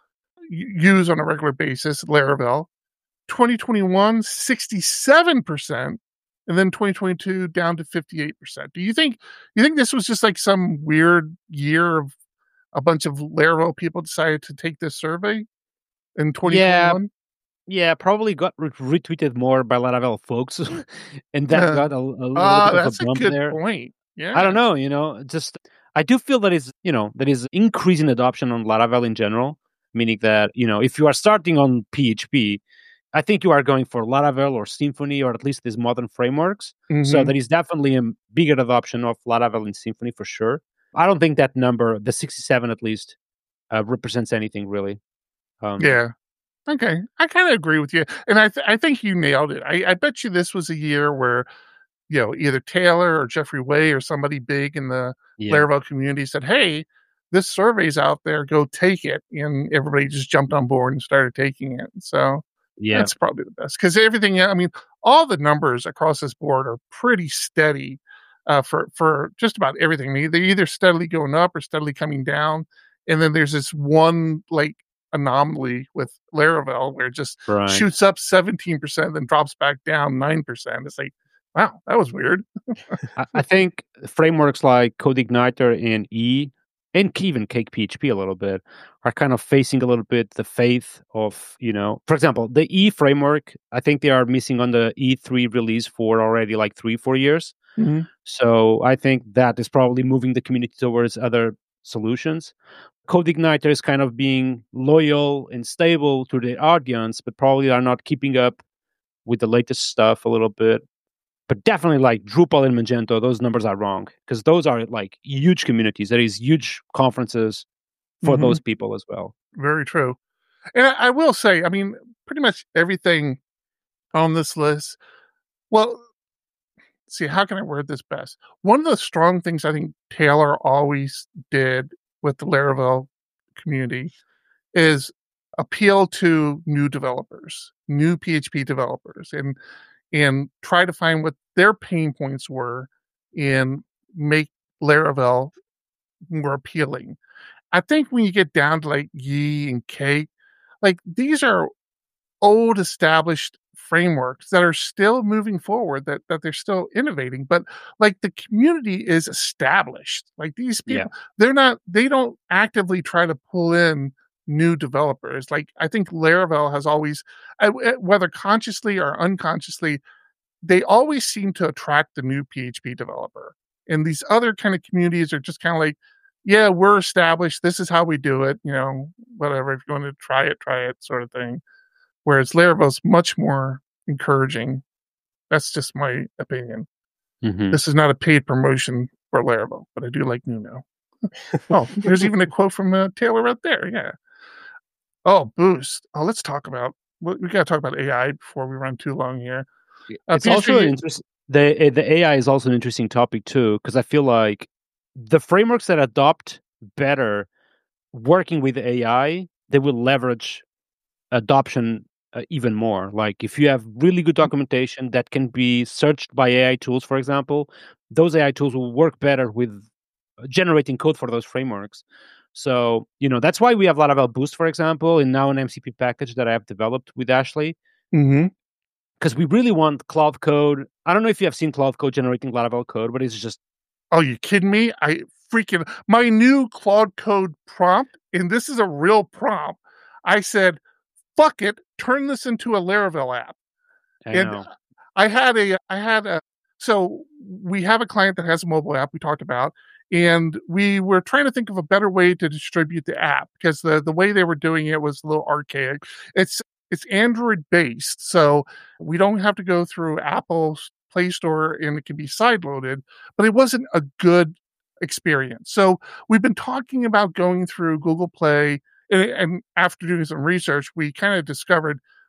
use on a regular basis Laravel. twenty twenty-one, sixty-seven percent, and then twenty twenty-two down to fifty-eight percent. Do you think you think this was just like some weird year of a bunch of Laravel people decided to take this survey in twenty twenty-one?
Yeah. Yeah, probably got re- retweeted more by Laravel folks, and that
Uh,
got a, a little
uh,
bit of
that's
a bump
a good
there.
point. Yeah,
I don't know, you know, just I do feel that is, you know, that is increasing adoption on Laravel in general, meaning that, you know, if you are starting on P H P, I think you are going for Laravel or Symfony or at least these modern frameworks.
Mm-hmm.
So there is definitely a bigger adoption of Laravel and Symfony for sure. I don't think that number, the sixty-seven at least, uh, represents anything really. Um,
yeah. Okay, I kind of agree with you, and I th- I think you nailed it. I, I bet you this was a year where, you know, either Taylor or Jeffrey Way or somebody big in the
yeah.
Laravel community said, "Hey, this survey's out there. Go take it," and everybody just jumped on board and started taking it. So
yeah,
that's probably the best because everything. I mean, all the numbers across this board are pretty steady uh, for for just about everything. I mean, they're either steadily going up or steadily coming down, and then there's this one like anomaly with Laravel where it just
right.
shoots up seventeen percent then drops back down nine percent. It's like, wow, that was weird.
I, I think frameworks like CodeIgniter and E and even Cake P H P a little bit are kind of facing a little bit the faith of, you know, for example, the E framework, I think they are missing on the E three release for already like three, four years.
Mm-hmm.
So I think that is probably moving the community towards other solutions. CodeIgniter is kind of being loyal and stable to the audience, but probably are not keeping up with the latest stuff a little bit. But definitely like Drupal and Magento, those numbers are wrong because those are like huge communities. There is huge conferences for
mm-hmm.
those people as well.
Very true. And I, I will say, I mean, pretty much everything on this list, well, see, how can I word this best? One of the strong things I think Taylor always did with the Laravel community is appeal to new developers, new P H P developers, and and try to find what their pain points were and make Laravel more appealing. I think when you get down to like Yi and Cake, like these are old established frameworks that are still moving forward, that, that they're still innovating, but like the community is established. Like these people, yeah. they're not, they don't actively try to pull in new developers. Like I think Laravel has always, whether consciously or unconsciously, they always seem to attract the new P H P developer. And these other kind of communities are just kind of like, yeah, we're established. This is how we do it. You know, whatever. If you want to try it, try it sort of thing. Whereas Laravel's much more encouraging. That's just my opinion.
Mm-hmm.
This is not a paid promotion for Laravel, but I do like Nuno. Oh, there's even a quote from uh, Taylor right there. Yeah. Oh, Boost. Oh, let's talk about, we got to talk about A I before we run too long here.
Uh, it's P H P, also interesting. The, the A I is also an interesting topic too, because I feel like the frameworks that adopt better working with A I, they will leverage adoption uh, even more. Like if you have really good documentation that can be searched by A I tools, for example, those A I tools will work better with generating code for those frameworks. So, you know, that's why we have Laravel Boost, for example, and now an M C P package that I have developed with Ashley.
Mm-hmm.
Because we really want Cloud Code. I don't know if you have seen Cloud Code generating Laravel code, but it's just...
Oh, you kidding me? I freaking... My new Cloud Code prompt, and this is a real prompt, I said, fuck it, turn this into a Laravel app.
I
and
know.
I had a... I had a... So we have a client that has a mobile app we talked about, and we were trying to think of a better way to distribute the app because the, the way they were doing it was a little archaic. It's It's Android based, so we don't have to go through Apple's Play Store and it can be sideloaded, but it wasn't a good experience. So we've been talking about going through Google Play, and, and after doing some research, we kind of discovered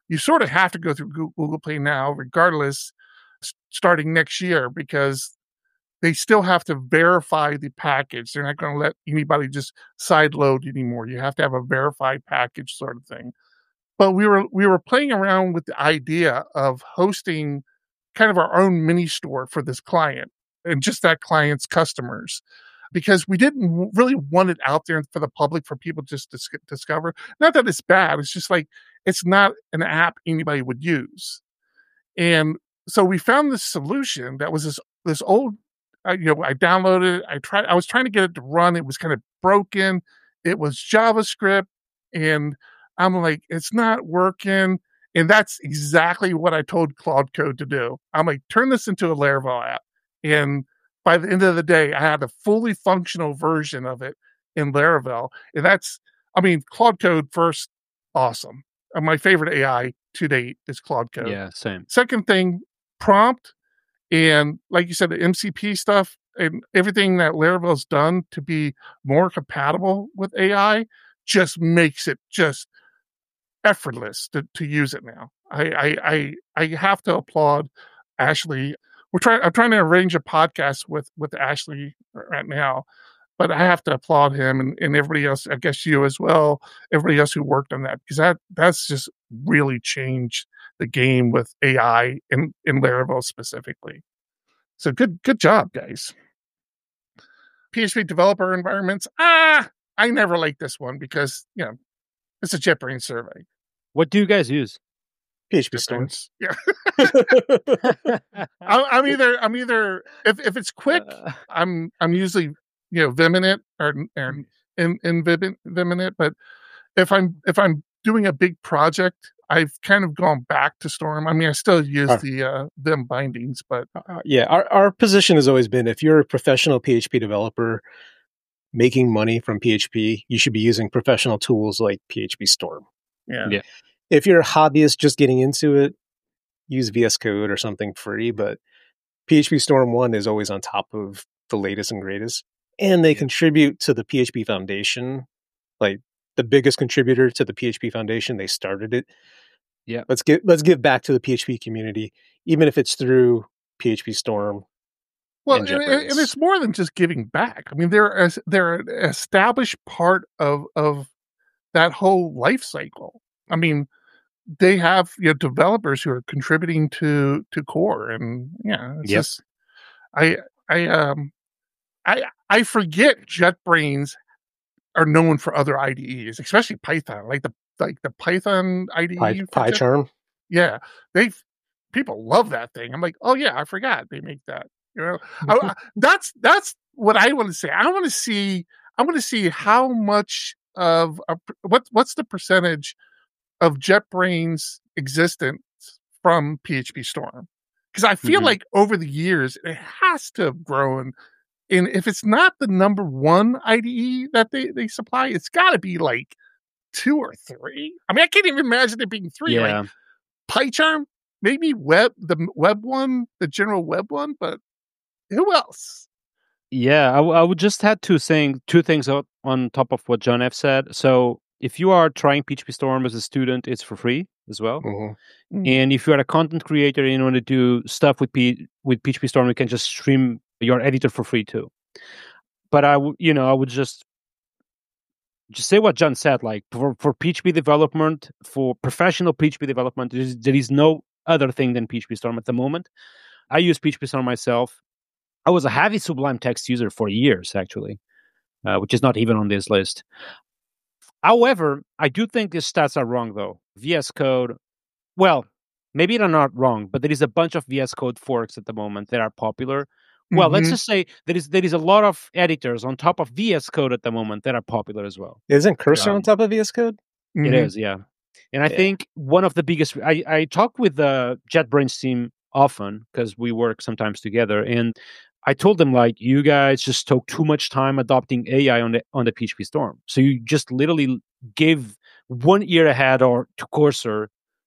you sort of have to go through Google Play now, regardless, starting next year, because they still have to verify the package. They're not going to let anybody just side load anymore. You have to have a verified package sort of thing. But we were we were playing around with the idea of hosting kind of our own mini store for this client and just that client's customers, because we didn't really want it out there for the public for people just to discover. Not that it's bad. It's just like, it's not an app anybody would use. And so we found this solution that was this, this old, uh, you know, I downloaded it. I tried, I was trying to get it to run. It was kind of broken. It was JavaScript. And I'm like, it's not working. And that's exactly what I told Claude Code to do. I'm like, turn this into a Laravel app. And by the end of the day, I had a fully functional version of it in Laravel. And that's, I mean, Claude Code first, awesome. Uh, my favorite A I to date is Claude Code.
Yeah, same.
Second thing, prompt. And like you said, the M C P stuff and everything that Laravel's done to be more compatible with A I just makes it just effortless to, to use it now. I, I I I have to applaud Ashley. We're trying. I'm trying to arrange a podcast with with Ashley right now, but I have to applaud him and, and everybody else. I guess you as well. Everybody else who worked on that, because that that's just really changed the game with A I in in Laravel specifically. So good good job, guys. P H P developer environments. Ah, I never liked this one because you know it's a JetBrains survey.
What do you guys use?
P H P Storm.
Yeah. I'm, I'm either I'm either if, if it's quick, uh, I'm I'm usually you know Vim in it or, or in in Vim, Vim in it. But if I'm if I'm doing a big project, I've kind of gone back to Storm. I mean, I still use uh, the uh, Vim bindings, but
uh, yeah, our our position has always been if you're a professional P H P developer making money from P H P, you should be using professional tools like P H P Storm.
Yeah.
yeah.
If you're a hobbyist just getting into it, use V S Code or something free, but P H P Storm one is always on top of the latest and greatest. And they yeah. contribute to the P H P Foundation, like the biggest contributor to the P H P Foundation. They started it.
Yeah.
Let's get let's give back to the P H P community, even if it's through P H P Storm.
Well, and, and, and it's more than just giving back. I mean, they're they're an established part of of that whole life cycle. I mean, they have you know developers who are contributing to to core, and yeah, it's
yep.
just I I um I I forget JetBrains are known for other I D Es, especially Python, like the like the Python I D E.
Py, PyCharm.
Yeah, they people love that thing. I'm like, oh yeah, I forgot they make that. You know, I, I, that's that's what I want to say. I want to see. I want to see how much of a, what what's the percentage of JetBrains existence from P H P Storm, because I feel mm-hmm. like over the years it has to have grown. And if it's not the number one I D E that they, they supply, it's got to be like two or three. I mean, I can't even imagine it being three.
Yeah.
Like PyCharm, maybe web the web one, the general web one, but who else?
Yeah, I, w- I would just add two things, two things on top of what John F. said. So if you are trying P H P Storm as a student, it's for free as well.
Mm-hmm. Mm-hmm. And
if you are a content creator and you want to do stuff with P- with P H P Storm, you can just stream your editor for free too. But I would, you know, I would just just say what John said. Like for, for P H P development, for professional P H P development, there is, there is no other thing than P H P Storm at the moment. I use P H P Storm myself. I was a heavy Sublime Text user for years, actually, uh, which is not even on this list. However, I do think these stats are wrong, though. V S Code, well, maybe they're not wrong, but there is a bunch of V S Code forks at the moment that are popular. Well, mm-hmm. let's just say there is there is a lot of editors on top of V S Code at the moment that are popular as well.
Isn't Cursor um, on top of V S Code?
Mm-hmm. It is, yeah. And I yeah. think one of the biggest... I, I talk with the JetBrains team often because we work sometimes together, and I told them, like, you guys just took too much time adopting A I on the on the P H P Storm. So you just literally gave one year ahead or to Cursor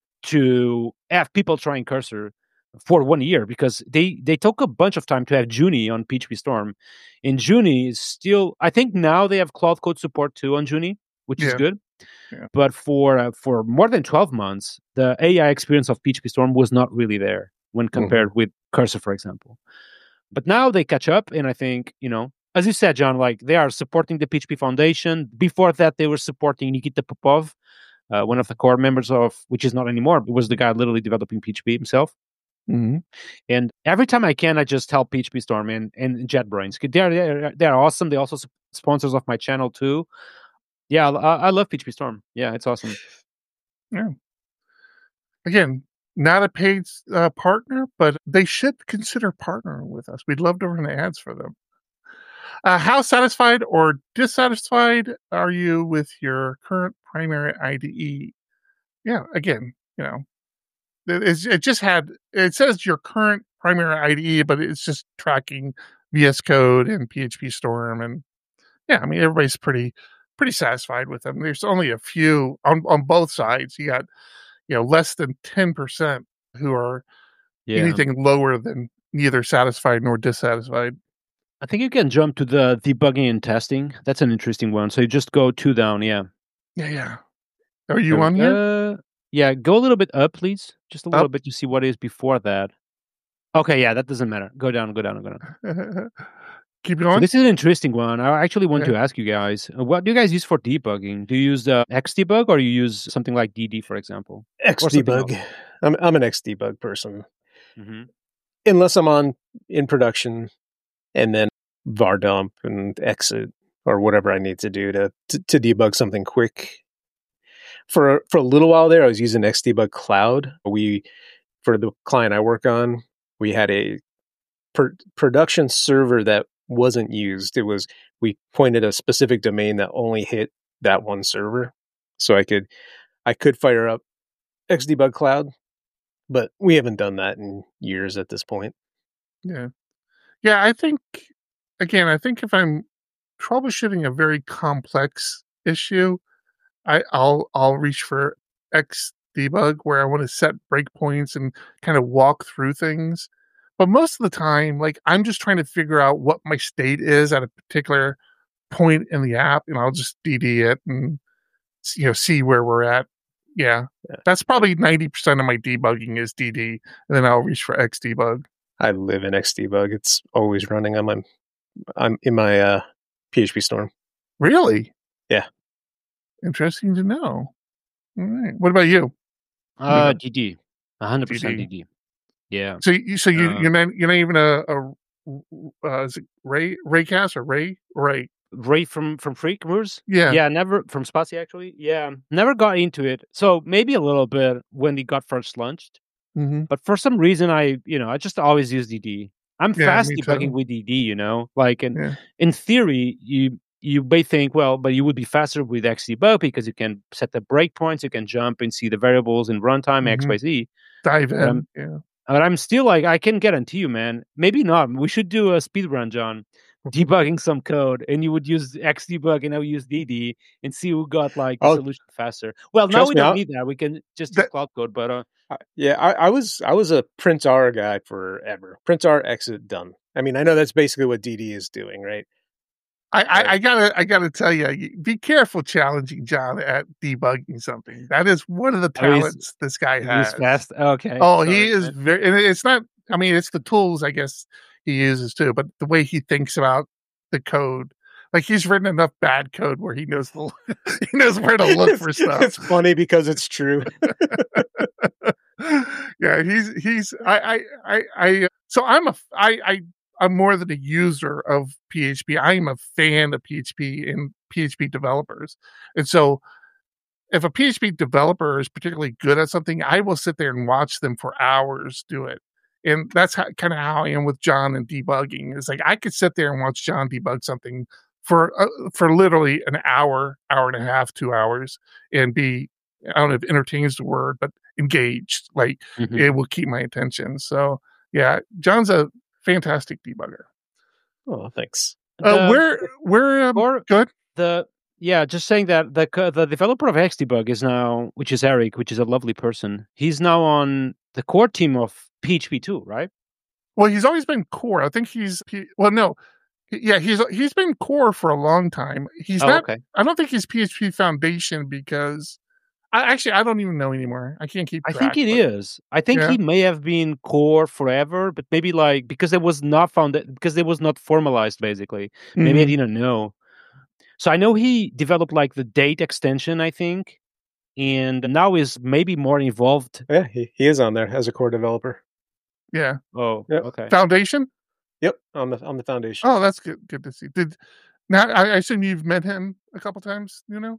to have people trying Cursor for one year, because they, they took a bunch of time to have Junie on P H P Storm. And Junie is still, I think now they have Claude Code support too on Junie, which yeah. is good. Yeah. But for uh, for more than twelve months, the A I experience of P H P Storm was not really there when compared mm-hmm. with Cursor, for example. But now they catch up, and I think, you know, as you said, John, like they are supporting the P H P Foundation. Before that, they were supporting Nikita Popov, uh, one of the core members of, which is not anymore, it was the guy literally developing P H P himself.
Mm-hmm.
And every time I can, I just help P H P Storm and, and JetBrains. They're, they're, they're awesome. They're also sponsors of my channel, too. Yeah, I, I love P H P Storm. Yeah, it's awesome.
Yeah. Again, not a paid uh, partner, but they should consider partnering with us. We'd love to run ads for them. Uh, how satisfied or dissatisfied are you with your current primary I D E? Yeah, again, you know, it, it's, it just had, it says your current primary I D E, but it's just tracking V S Code and P H P Storm. And yeah, I mean, everybody's pretty, pretty satisfied with them. There's only a few on, on both sides. You got, you know, less than ten percent who are yeah. anything lower than neither satisfied nor dissatisfied.
I think you can jump to the debugging and testing. That's an interesting one. So you just go two down, yeah.
Yeah, yeah. Are you on here?
Uh, yeah, go a little bit up, please. Just a little up. bit to see what is before that. Okay, yeah, that doesn't matter. Go down, go down, go down.
Keep it on.
So this is an interesting one. I actually want yeah. to ask you guys, what do you guys use for debugging? Do you use the Xdebug or you use something like D D, for example?
Xdebug. I'm I'm an Xdebug person.
Mm-hmm.
Unless I'm on in production, and then var dump and exit or whatever I need to do to, to, to debug something quick. For for a little while there, I was using Xdebug Cloud. We, for the client I work on, we had a per, production server that wasn't used. It was, we pointed a specific domain that only hit that one server. So I could, I could fire up Xdebug Cloud, but we haven't done that in years at this point.
Yeah. Yeah, I think, again, I think if I'm troubleshooting a very complex issue, I, I'll I'll reach for Xdebug where I want to set breakpoints and kind of walk through things. But most of the time, like I'm just trying to figure out what my state is at a particular point in the app, and I'll just D D it and you know see where we're at. Yeah, yeah. That's probably ninety percent of my debugging is D D, and then I'll reach for Xdebug.
I live in Xdebug. It's always running on my, I'm in my uh, P H P Storm.
Really?
Yeah.
Interesting to know. All right. What about you?
Uh, D D. one hundred percent D D. Yeah.
So, you, so you, uh, you're not, you're not even a, a uh, is it Ray, Raycast or Ray? Ray.
Ray from, from Freakoverse?
Yeah.
Yeah, never, from Spatie actually. Yeah. Never got into it. So maybe a little bit when it got first launched.
Mm-hmm.
But for some reason, I, you know, I just always use D D. I'm yeah, fast debugging with D D, you know, like, and yeah. in theory, you, you may think, well, but you would be faster with Xdebug because you can set the breakpoints, you can jump and see the variables in runtime, mm-hmm. X, Y, Z.
Dive in,
um,
yeah.
But I'm still like, I can guarantee you, man, maybe not. We should do a speed run, John, debugging some code, and you would use Xdebug and I would use D D and see who got like the oh, solution faster. Well, now we don't out. need that. We can just use cloud code, but uh,
uh yeah, I, I was I was a Print R guy forever. Print R, exit, done. I mean, I know that's basically what D D is doing, right?
I, I, I gotta I gotta tell you, be careful challenging John at debugging something. That is one of the talents oh, this guy has.
He's fast. Okay.
Oh, Sorry, he is man. very. And it's not. I mean, it's the tools I guess he uses too, but the way he thinks about the code, like he's written enough bad code where he knows the he knows where to look for stuff.
It's funny because it's true.
Yeah, he's he's I I I, I so I'm a I I. I'm more than a user of P H P. I am a fan of P H P and P H P developers. And so if a P H P developer is particularly good at something, I will sit there and watch them for hours do it. And that's how, kind of how I am with John and debugging. It's like I could sit there and watch John debug something for uh, for literally an hour, hour and a half, two hours, and be, I don't know if entertained is the word, but engaged. Like mm-hmm. it will keep my attention. So yeah, John's a fantastic debugger.
Oh, thanks.
Uh, we're we're um,
or
good.
The yeah, just saying that the the developer of Xdebug is now, which is Eric, which is a lovely person. He's now on the core team of P H P too, right?
Well, he's always been core. I think he's well, no, yeah, he's he's been core for a long time. He's
oh,
not.
Okay.
I don't think he's P H P Foundation because I, actually, I don't even know anymore. I can't keep
I
track.
think it
but,
is. I think
Yeah.
he may have been core forever, but maybe like because it was not found because it was not formalized. Basically, maybe I
Mhm.
didn't know. So I know he developed like the date extension. I think, and now is maybe more involved.
Yeah, he, he is on there as a core developer.
Yeah.
Oh,
Yep.
okay.
Foundation?
Yep, on the on the foundation.
Oh, that's good. Good to see. Did now? I, I assume you've met him a couple times. You know?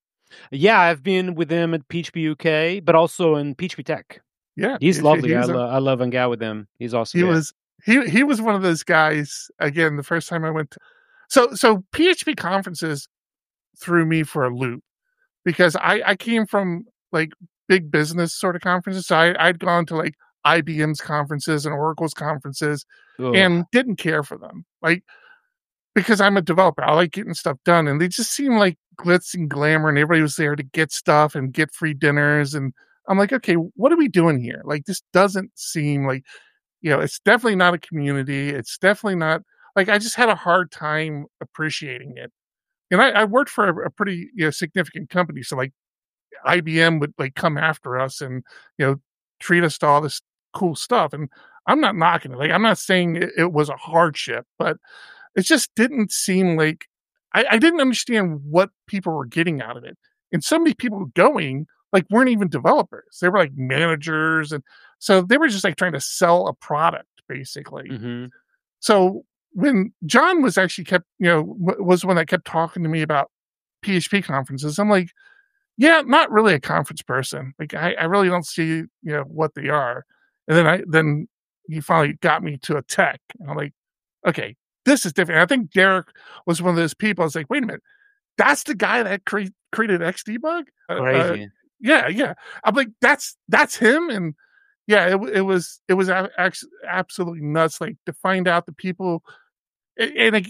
Yeah, I've been with him at P H P U K, but also in P H P Tech.
Yeah,
He's
he-
lovely. I,
he's a-
lo- I love hanging out with him. He's awesome.
he
guy.
was he he was one of those guys. Again, the first time I went to so so P H P conferences threw me for a loop because I I came from like big business sort of conferences. So I I'd gone to like I B M's conferences and Oracle's conferences
Ugh.
and didn't care for them. Like because I'm a developer, I like getting stuff done, and they just seem like glitz and glamour, and everybody was there to get stuff and get free dinners, and I'm like, okay, what are we doing here? Like, this doesn't seem like, you know, it's definitely not a community. It's definitely not like I just had a hard time appreciating it. And I, I worked for a, a pretty you know significant company, so like I B M would like come after us and you know treat us to all this cool stuff. And I'm not knocking it. Like I'm not saying it, it was a hardship, but it just didn't seem like I, I didn't understand what people were getting out of it. And so many people going like weren't even developers. They were like managers, and so they were just like trying to sell a product basically.
Mhm.
So when John was actually kept, you know, w- was the one that kept talking to me about P H P conferences, I'm like, yeah, not really a conference person. Like I, I really don't see, you know, what they are. And then I then he finally got me to a tech. And I'm like, okay, this is different. And I think Derek was one of those people. I was like, wait a minute, that's the guy that cre- created Xdebug? Uh, uh,
Crazy.
yeah, yeah. I'm like, that's that's him. And yeah, it, w- it was it was a- ax- absolutely nuts. Like to find out the people, and, and like,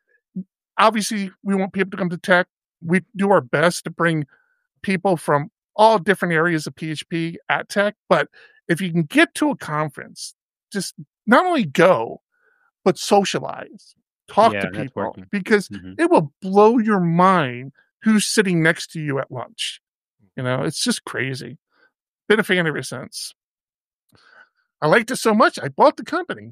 obviously we want people to come to tech. We do our best to bring people from all different areas of P H P at tech. But if you can get to a conference, just not only go, but socialize, talk
Yeah,
to people,
networking.
because
Mhm.
it will blow your mind who's sitting next to you at lunch. You know, it's just crazy. Been a fan ever since. I liked it so much, I bought the company.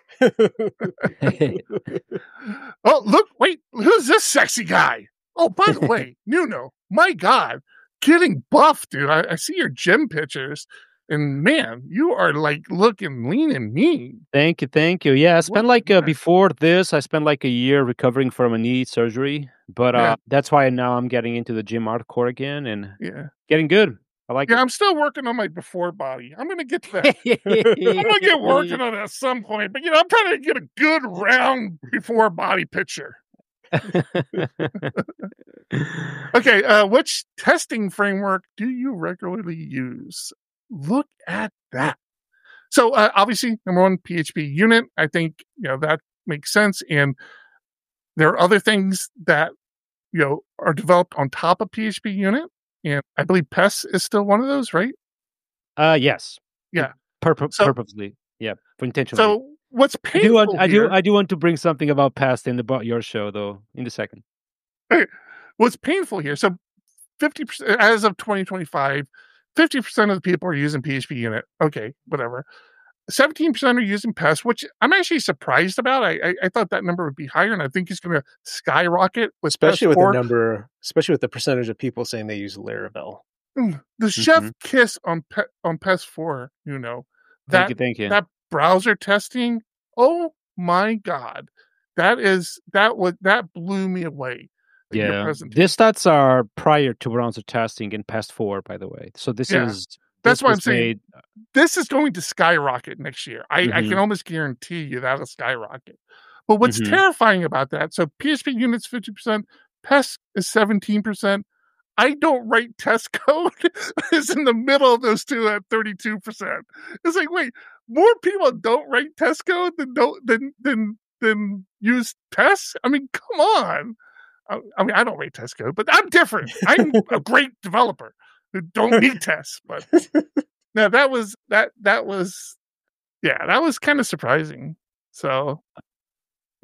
Oh, look, wait, who's this sexy guy? Oh, by the way, Nuno, my God, getting buff, dude. I, I see your gym pictures, and man, you are like looking lean and mean.
Thank you, thank you. Yeah, I spent
What-
like uh,
yeah.
before this, I spent like a year recovering from a knee surgery, but uh,
Yeah.
that's why now I'm getting into the gym hardcore again and
Yeah.
getting good. I like
Yeah, I'm still working on my before body. I'm going to get to that.
it.
I'm going to get working on it at some point, but you know, I'm trying to get a good round before body picture. Okay, uh, which testing framework do you regularly use? Look at that. So uh, obviously, number one, P H P unit. I think you know that makes sense, and there are other things that you know are developed on top of P H P unit, and I believe P E S is still one of those, right?
uh, yes.
Yeah.
Purpo-
So-
purposely. Yeah, intentionally.
So what's
I
painful
do want, I do,
here?
I do want to bring something about past and about your show though in a second.
What's painful here? So fifty percent as of twenty twenty-five, fifty percent of the people are using P H P unit. Okay, whatever. seventeen percent are using P E S, which I'm actually surprised about. I I, I thought that number would be higher, and I think it's going to skyrocket with
especially
P E S
with
four.
the number, especially with the percentage of people saying they use Laravel.
Mm, the chef
Mhm.
kiss on P- on P E S four. You know
Thank
that
you, thank you.
that browser testing. Oh my God, that is that was that blew me away. Your
Yeah,
presentation.
these stats are prior to browser testing in past four, by the way. So this
Yeah,
is
that's
this
what I'm
was
saying.
made-
This is going to skyrocket next year. I, I can
Mhm.
almost guarantee you that'll skyrocket. But what's
Mhm.
terrifying about that? So P H P units fifty percent, P E S is seventeen percent. I don't write test code is in the middle of those two at thirty-two percent. It's like, wait, more people don't write test code than don't than than than use tests? I mean, come on. I, I mean, I don't write test code, but I'm different. I'm a great developer who don't need tests. But no, that was that that was yeah, that was kind of surprising. So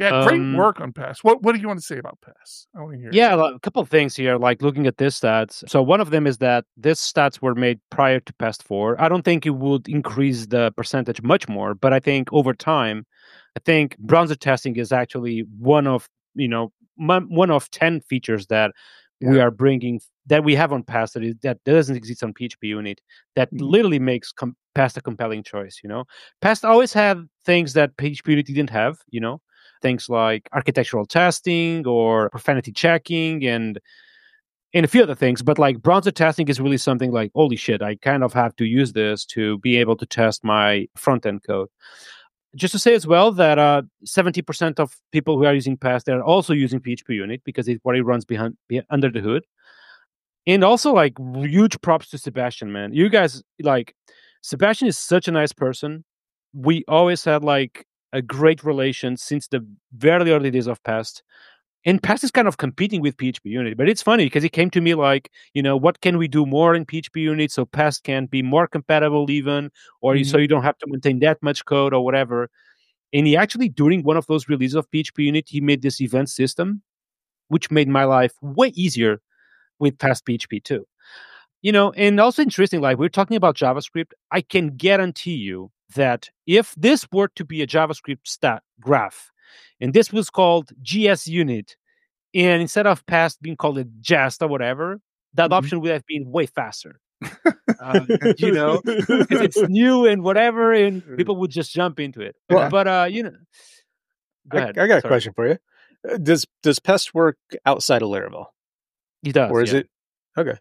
Yeah, great
Um,
work on Pest. What What do you want to say about Pest? I want to hear.
Yeah, a couple of things here, like looking at this stats. So one of them is that these stats were made prior to Pest four. I don't think it would increase the percentage much more, but I think over time, I think browser testing is actually one of, you know, one of ten features that yeah. we are bringing, that we have on Pest that, is, that doesn't exist on P H P Unit, that mm-hmm. literally makes com- Pest a compelling choice, you know? Pest always had things that P H P Unit didn't have, you know? Things like architectural testing or profanity checking and and a few other things. But like browser testing is really something like, holy shit, I kind of have to use this to be able to test my front-end code. Just to say as well that uh, seventy percent of people who are using Pest, they're also using P H P Unit because it already runs behind, behind under the hood. And also like huge props to Sebastian, man. You guys, like, Sebastian is such a nice person. We always had like a great relation since the very early days of Pest. And Pest is kind of competing with P H P Unit. But it's funny because he came to me like, you know, what can we do more in P H P Unit so Pest can be more compatible even, or mm-hmm. so you don't have to maintain that much code or whatever. And he actually, during one of those releases of P H P Unit, he made this event system, which made my life way easier with Pest P H P too. You know, and also interesting, like we're talking about JavaScript, I can guarantee you that if this were to be a JavaScript stat graph, and this was called G S Unit, and instead of Pest being called a Jest or whatever, that mm-hmm. option would have been way faster. uh, you know, because it's new and whatever, and people would just jump into it. Well, but uh, you know, go
I,
ahead.
I got
Sorry.
a question for you. Does does Pest work outside of Laravel?
He does,
or is
yeah.
it okay?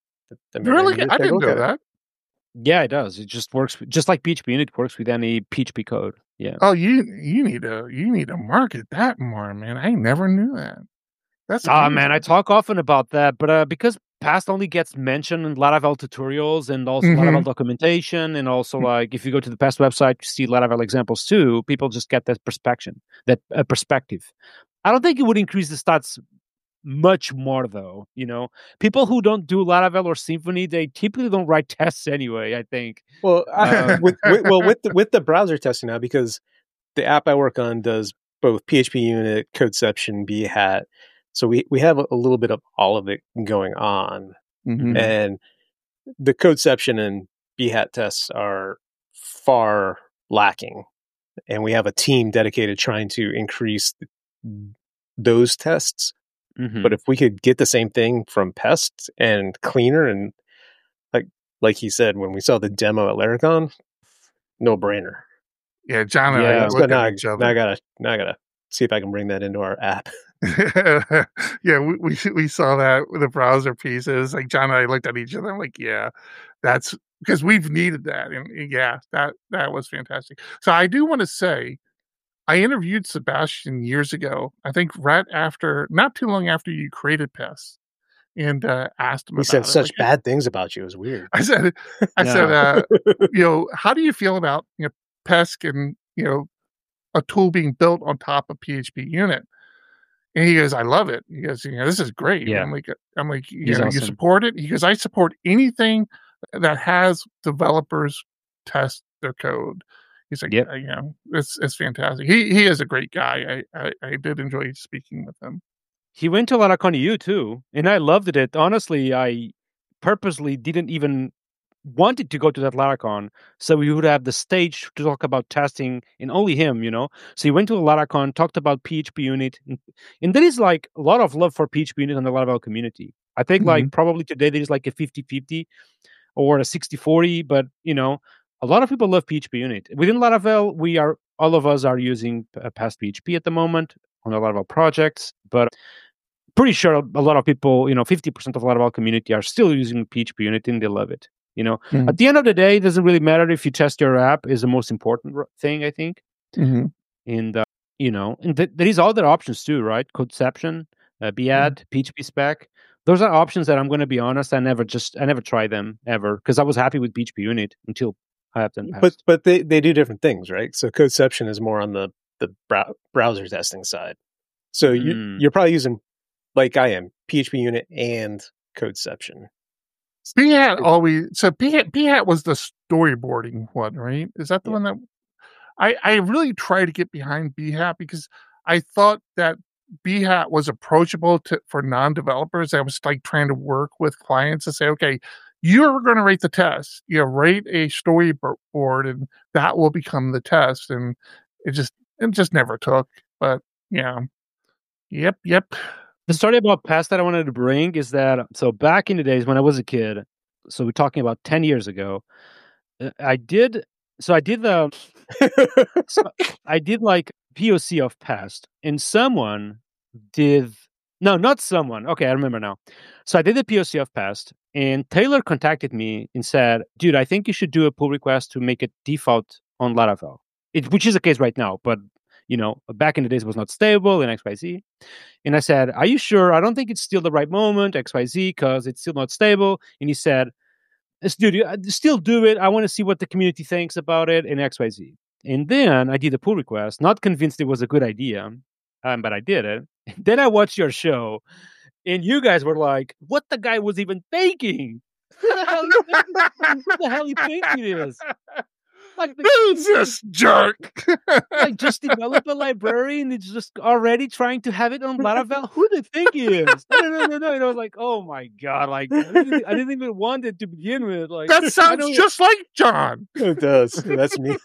Really, I didn't know that.
Yeah, it does. It just works just like P H P Unit works with any P H P code. Yeah.
Oh, you you need to you need to market that more, man. I never knew that. That's
ah, man. I talk often about that, but uh, because Pest only gets mentioned in Laravel tutorials and also mm-hmm. Laravel documentation, and also like if you go to the Pest website, you see Laravel examples too. People just get that perspective. That uh, perspective. I don't think it would increase the stats much more, though. You know, people who don't do Laravel or Symfony, they typically don't write tests anyway. I think.
Well, uh, with, with well with the, with the browser testing now, because the app I work on does both P H P Unit, Codeception, Behat. So we we have a, a little bit of all of it going on, mm-hmm. and the Codeception and Behat tests are far lacking, and we have a team dedicated trying to increase those tests. Mm-hmm. But if we could get the same thing from Pest and cleaner, and like like he said, when we saw the demo at Laracon, no brainer.
Yeah, John and
yeah,
I look
now,
at each other.
Now I gotta now I gotta see if I can bring that into our app.
yeah, we, we we saw that with the browser pieces. Like John and I looked at each other. I'm like, yeah, that's because we've needed that, and yeah, that that was fantastic. So I do want to say, I interviewed Sebastian years ago. I think right after, not too long after you created Pest, and uh, asked him.
He
about
said
it.
such
like,
bad things about you. It was weird.
I said, I
no.
said, uh, you know, how do you feel about you know Pest and you know a tool being built on top of P H P Unit? And he goes, I love it. He goes, you know, this is great.
Yeah.
I'm like, I'm like, you
He's
know,
awesome.
You support it. He goes, I support anything that has developers test their code. He's like,
yep.
uh, you know, it's it's fantastic. He he is a great guy. I, I, I did enjoy speaking with him.
He went to Laracon E U too, and I loved it. Honestly, I purposely didn't even wanted to go to that Laracon, so we would have the stage to talk about testing, and only him, you know. So he went to the Laracon, talked about P H P Unit, and, and there is like a lot of love for P H P Unit in the Laravel community. I think mm-hmm. like probably today there is like a fifty-fifty or a sixty-forty, but you know, a lot of people love P H P Unit. Within Laravel, we are all of us are using uh, Pest P H P at the moment on the Laravel projects, but pretty sure a lot of people, you know, fifty percent of the Laravel community are still using P H P Unit and they love it. You know, mm-hmm. at the end of the day, it doesn't really matter if you test your app is the most important thing, I think. Mm-hmm. And, uh, you know, and th- there is other options too, right? Codeception, uh, Behat, mm-hmm. P H P spec. Those are options that I'm going to be honest, I never just, I never tried them ever because I was happy with P H P Unit until I have done Pest.
But, but they, they do different things, right? So Codeception is more on the, the brow- browser testing side. So mm. you, you're probably using, like I am, P H P Unit and Codeception.
Behat always so Behat Behat was the storyboarding one, right? Is that the yeah. one that I I really try to get behind Behat because I thought that B HAT was approachable to for non-developers. I was like trying to work with clients to say, okay, you're going to rate the test. You know, rate a storyboard, and that will become the test. And it just it just never took. But yeah, yep, yep.
The story about past that I wanted to bring is that so back in the days when I was a kid, so we're talking about ten years ago, I did so I did the so I did like P O C of past, and someone did no, not someone. Okay, I remember now. So I did the P O C of past, and Taylor contacted me and said, "Dude, I think you should do a pull request to make it default on Laravel," it, which is the case right now, but you know, back in the days it was not stable in X Y Z. And I said, "Are you sure? I don't think it's still the right moment, X Y Z, because it's still not stable." And he said, "Dude, still do it. I want to see what the community thinks about it in X Y Z." And then I did a pull request, not convinced it was a good idea, um, but I did it. And then I watched your show, and you guys were like, "What the guy was even thinking? Who the hell, who the hell you think it is? Like,
who's this jerk?
Like, just develop a library and it's just already trying to have it on Laravel? Who do you think he is?" No, no, no, no. And I was like, "Oh my god! Like, I didn't, I didn't even want it to begin with." Like,
that sounds just like John.
It does. That's me.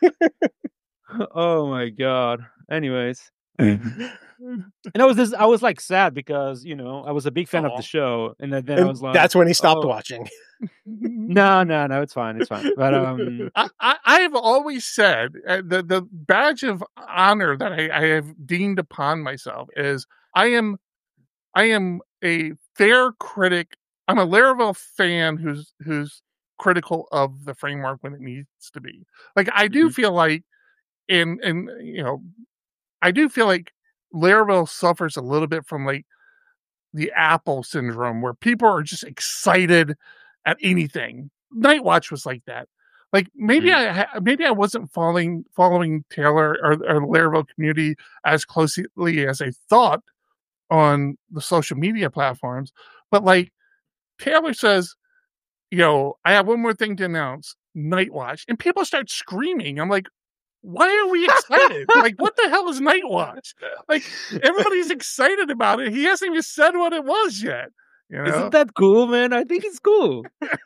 Oh my god. Anyways. And I was just, I was like sad because, you know, I was a big fan
Aww.
of the show, and then, then
And
I was like,
that's when he stopped
oh.
watching.
No, no, no, it's fine, it's fine. But um,
I, I, I have always said uh, the the badge of honor that I, I have deemed upon myself is I am I am a fair critic. I'm a Laravel fan who's who's critical of the framework when it needs to be. Like I do
Mhm.
feel like, in and you know, I do feel like Laravel suffers a little bit from like the Apple syndrome, where people are just excited at anything. Nightwatch was like that. Like maybe
Mhm.
I ha- maybe I wasn't following following Taylor or, or the Laravel community as closely as I thought on the social media platforms, but like Taylor says, you know, I have one more thing to announce, Nightwatch, and people start screaming. I'm like, why are we excited? Like, what the hell is Nightwatch? Like, everybody's excited about it. He hasn't even said what it was yet. You know?
Isn't that cool, man? I think it's cool.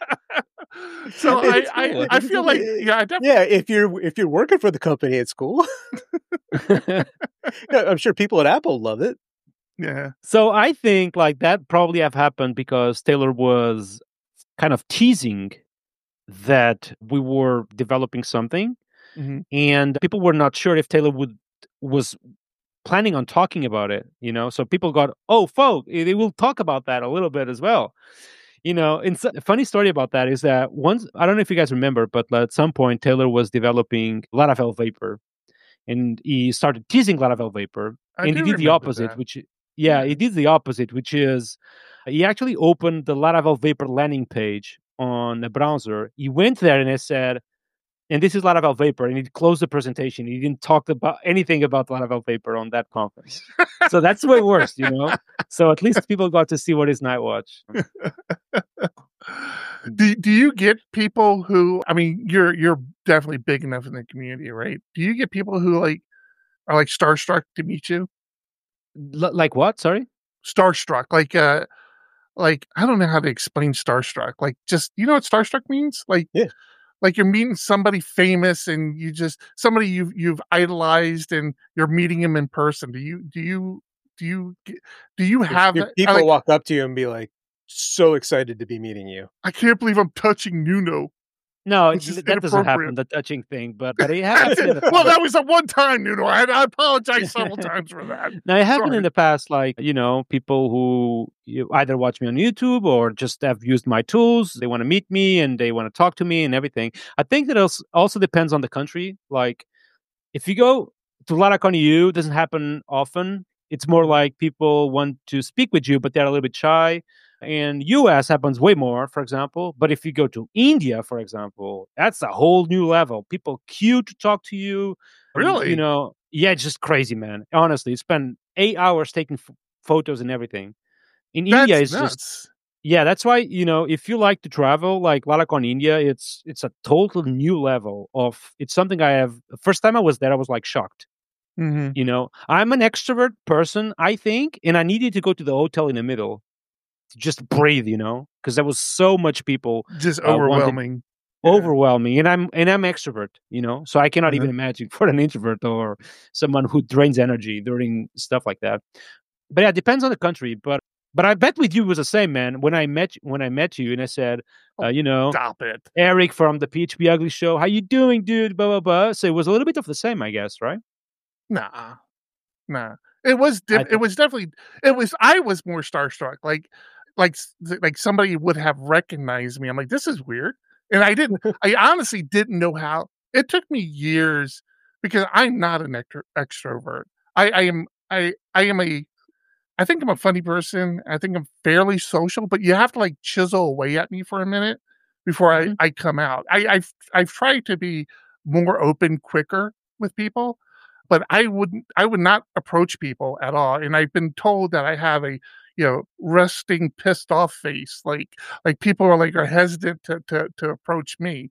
So I,
It's
I,
cool.
I feel like, yeah, I definitely.
Yeah, if you're if you're working for the company, it's cool. Yeah, I'm sure people at Apple love it.
Yeah.
So I think like that probably have happened because Taylor was kind of teasing that we were developing something,
Mhm.
and people were not sure if Taylor would was planning on talking about it, you know. So people got, "Oh, folk, they will talk about that a little bit as well." You know, and so, a funny story about that is that once, I don't know if you guys remember, but at some point Taylor was developing Laravel Vapor, and he started teasing Laravel Vapor,
I
and he
do
did the
remember
opposite,
that.
which yeah, he did the opposite, which is he actually opened the Laravel Vapor landing page on a browser. He went there and he said, "And this is Laravel Vapor," and he closed the presentation. He didn't talk about anything about Laravel Vapor on that conference. So that's way worse, you know. So at least people got to see what is Nightwatch.
do do you get people who, I mean, you're you're definitely big enough in the community, right? Do you get people who like are like starstruck to meet you?
L- like what? Sorry.
Starstruck, like uh like I don't know how to explain starstruck. Like just, you know what starstruck means? Like
Yeah.
like you're meeting somebody famous and you just somebody you've you've idolized and you're meeting him in person. Do you do you do you do you have
If
that?
people
I, like,
walk up to you and be like, "So excited to be meeting you."
I can't believe I'm touching Nuno.
No,
Which
it-
is
that doesn't happen.
inappropriate.
The touching thing, but but it happened in the
Well,
past.
that was a one time, Nuno. I, I apologize several times for that.
Now, it happened
Sorry.
in the past, like, you know, people who you either watch me on YouTube or just have used my tools. They want to meet me and they want to talk to me and everything. I think that also also depends on the country. Like, if you go to Laracon E U, it doesn't happen often. It's more like people want to speak with you, but they're a little bit shy. And U S happens way more, for example. But if you go to India, for example, that's a whole new level. People queue to talk to you.
Really?
You know, yeah, it's just crazy, man. Honestly, you spend eight hours taking f- photos and everything. In
That's
India, it's
nuts.
just, yeah, that's why, you know, if you like to travel, like Laracon India, it's it's a total new level of, it's something I have, first time I was there, I was like shocked.
Mm-hmm.
You know, I'm an extrovert person, I think, and I needed to go to the hotel in the middle to just breathe, you know, because there was so much people
Just
uh, wanted
overwhelming. Yeah.
overwhelming, and I'm and I'm extrovert, you know, so I cannot
Uh-huh.
even imagine for an introvert or someone who drains energy during stuff like that. But yeah, it depends on the country. But but I bet with you it was the same, man. When I met when I met you and I said, uh, you know,
Stop it.
Eric from the P H P Ugly Show, how you doing, dude? Blah blah blah. So it was a little bit of the same, I guess, right?
Nah, nah. It was
I
diff- it
thought-
was definitely it was I was more starstruck. Like like s- like somebody would have recognized me. I'm like, this is weird. And I didn't I honestly didn't know how. It took me years because I'm not an extro- extrovert. I, I am I I am a I think I'm a funny person. I think I'm fairly social, but you have to like chisel away at me for a minute before I,
Mhm.
I come out. I, I've I've tried to be more open quicker with people, but I wouldn't I would not approach people at all. And I've been told that I have a you know resting pissed off face. Like like people are like are hesitant to to, to approach me.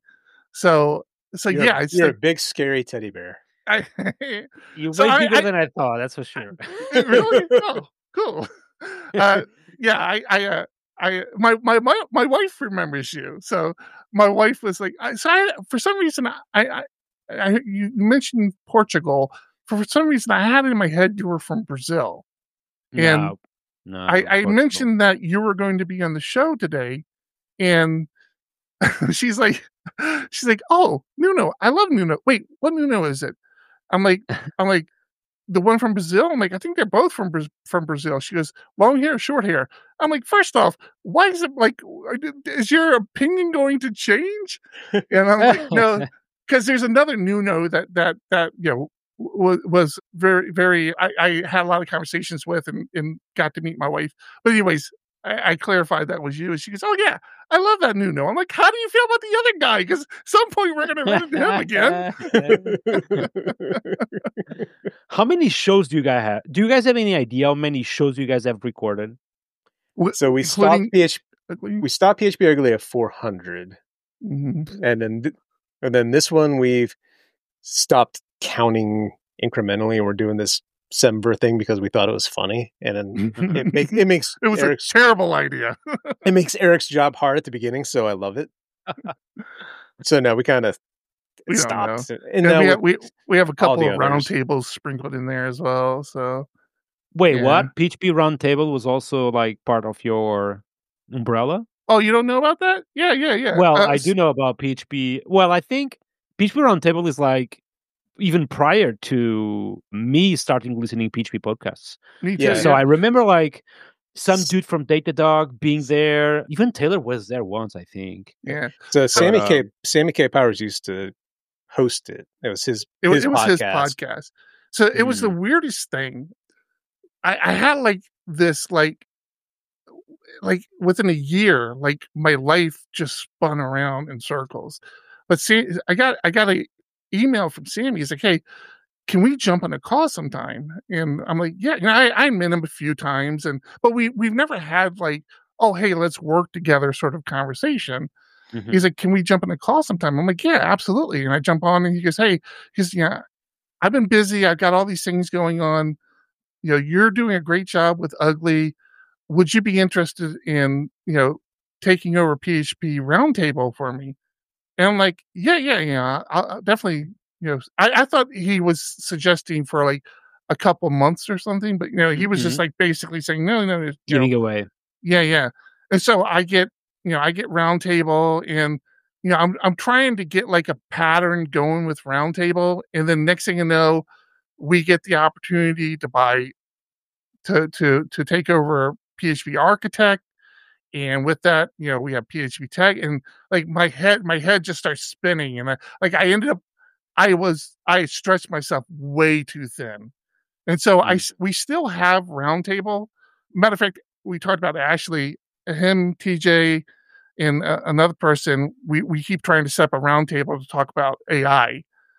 So so
You're,
yeah,
a,
it's
you're
like
a big scary teddy bear.
I
You're
so
way
I,
bigger
I
than I thought, that's for sure.
really? Oh, cool. Uh, yeah, I, I, uh, I, my, my, my, my wife remembers you. So my wife was like, I, so I, for some reason, I, I, I, you mentioned Portugal. For some reason, I had it in my head you were from Brazil. And
no, no.
I, I
Portugal.
mentioned that you were going to be on the show today, and she's like, she's like, oh, Nuno, I love Nuno. Wait, what Nuno is it? I'm like, I'm like, the one from Brazil? I'm like, I think they're both from Bra- from Brazil. She goes, long hair, short hair. I'm like, first off, why is it like, is your opinion going to change? And I'm like, no, because there's another Nuno that that that you know was was very very. I, I had a lot of conversations with and, and got to meet my wife. But anyways, I, I clarified that was you, and she goes, oh yeah, I love that Nuno. I'm like, how do you feel about the other guy? Because some point we're going to run into him again.
How many shows do you guys have? Do you guys have any idea how many shows you guys have recorded?
So we stopped
Including-
P H P. We stopped P H P Ugly at four hundred,
Mhm.
and then th- and then this one we've stopped counting incrementally, and we're doing this Semver thing because we thought it was funny, and then it makes it makes
It was
Eric's,
a terrible idea.
it makes Eric's job hard at the beginning, so I love it. So now we kind of
We don't
stopped, and
And
now
we,
we're-
have, we we have a
all
couple
the
of
others.
roundtables sprinkled in there as well. So
Wait,
Yeah.
what? P H P Roundtable was also like part of your umbrella?
oh, you don't know about that? Yeah, yeah, yeah.
Well,
Uh,
I do know about P H P. Well, I think P H P Roundtable is like even prior to me starting listening P H P podcasts.
Me too.
Yeah,
So
yeah.
I remember like some dude from Datadog being there. Even Taylor was there once, I think.
yeah.
so Sammy
um,
K Sammy K Powers used to host it. It was his
It was
his
it was
podcast.
his podcast. So it was the
Mm.
weirdest thing. I, I had like this like like within a year, like my life just spun around in circles. But see, I got I got a email from Sammy. He's like, "Hey, can we jump on a call sometime?" And I'm like, "Yeah." You know, I I met him a few times, and but we we've never had like, "Oh, hey, let's work together" sort of conversation.
Mhm.
He's like, "Can we jump on a call sometime?" I'm like, "Yeah, absolutely." And I jump on, and he goes, "Hey," he's yeah, I've been busy. I've got all these things going on. You know, you're doing a great job with Ugly. Would you be interested in, you know, taking over P H P Roundtable for me? And I'm like, yeah, yeah, yeah, I'll, I'll definitely, you know, I, I thought he was suggesting for like a couple months or something, but you know, he was just like basically saying, no, no, you know,
Giving away.
yeah, yeah. And so I get, you know, I get Roundtable, and you know, I'm I'm trying to get like a pattern going with Roundtable, and then next thing you know, we get the opportunity to buy to to to take over P H P Architect, and with that, you know, we have P H P Tech, and like my head my head just starts spinning, and I like I ended up I was I stretched myself way too thin. And so I s- we still have Roundtable. Matter of fact, we talked about Ashley, him, T J, and uh, another person. We we keep trying to set up a roundtable to talk about A I.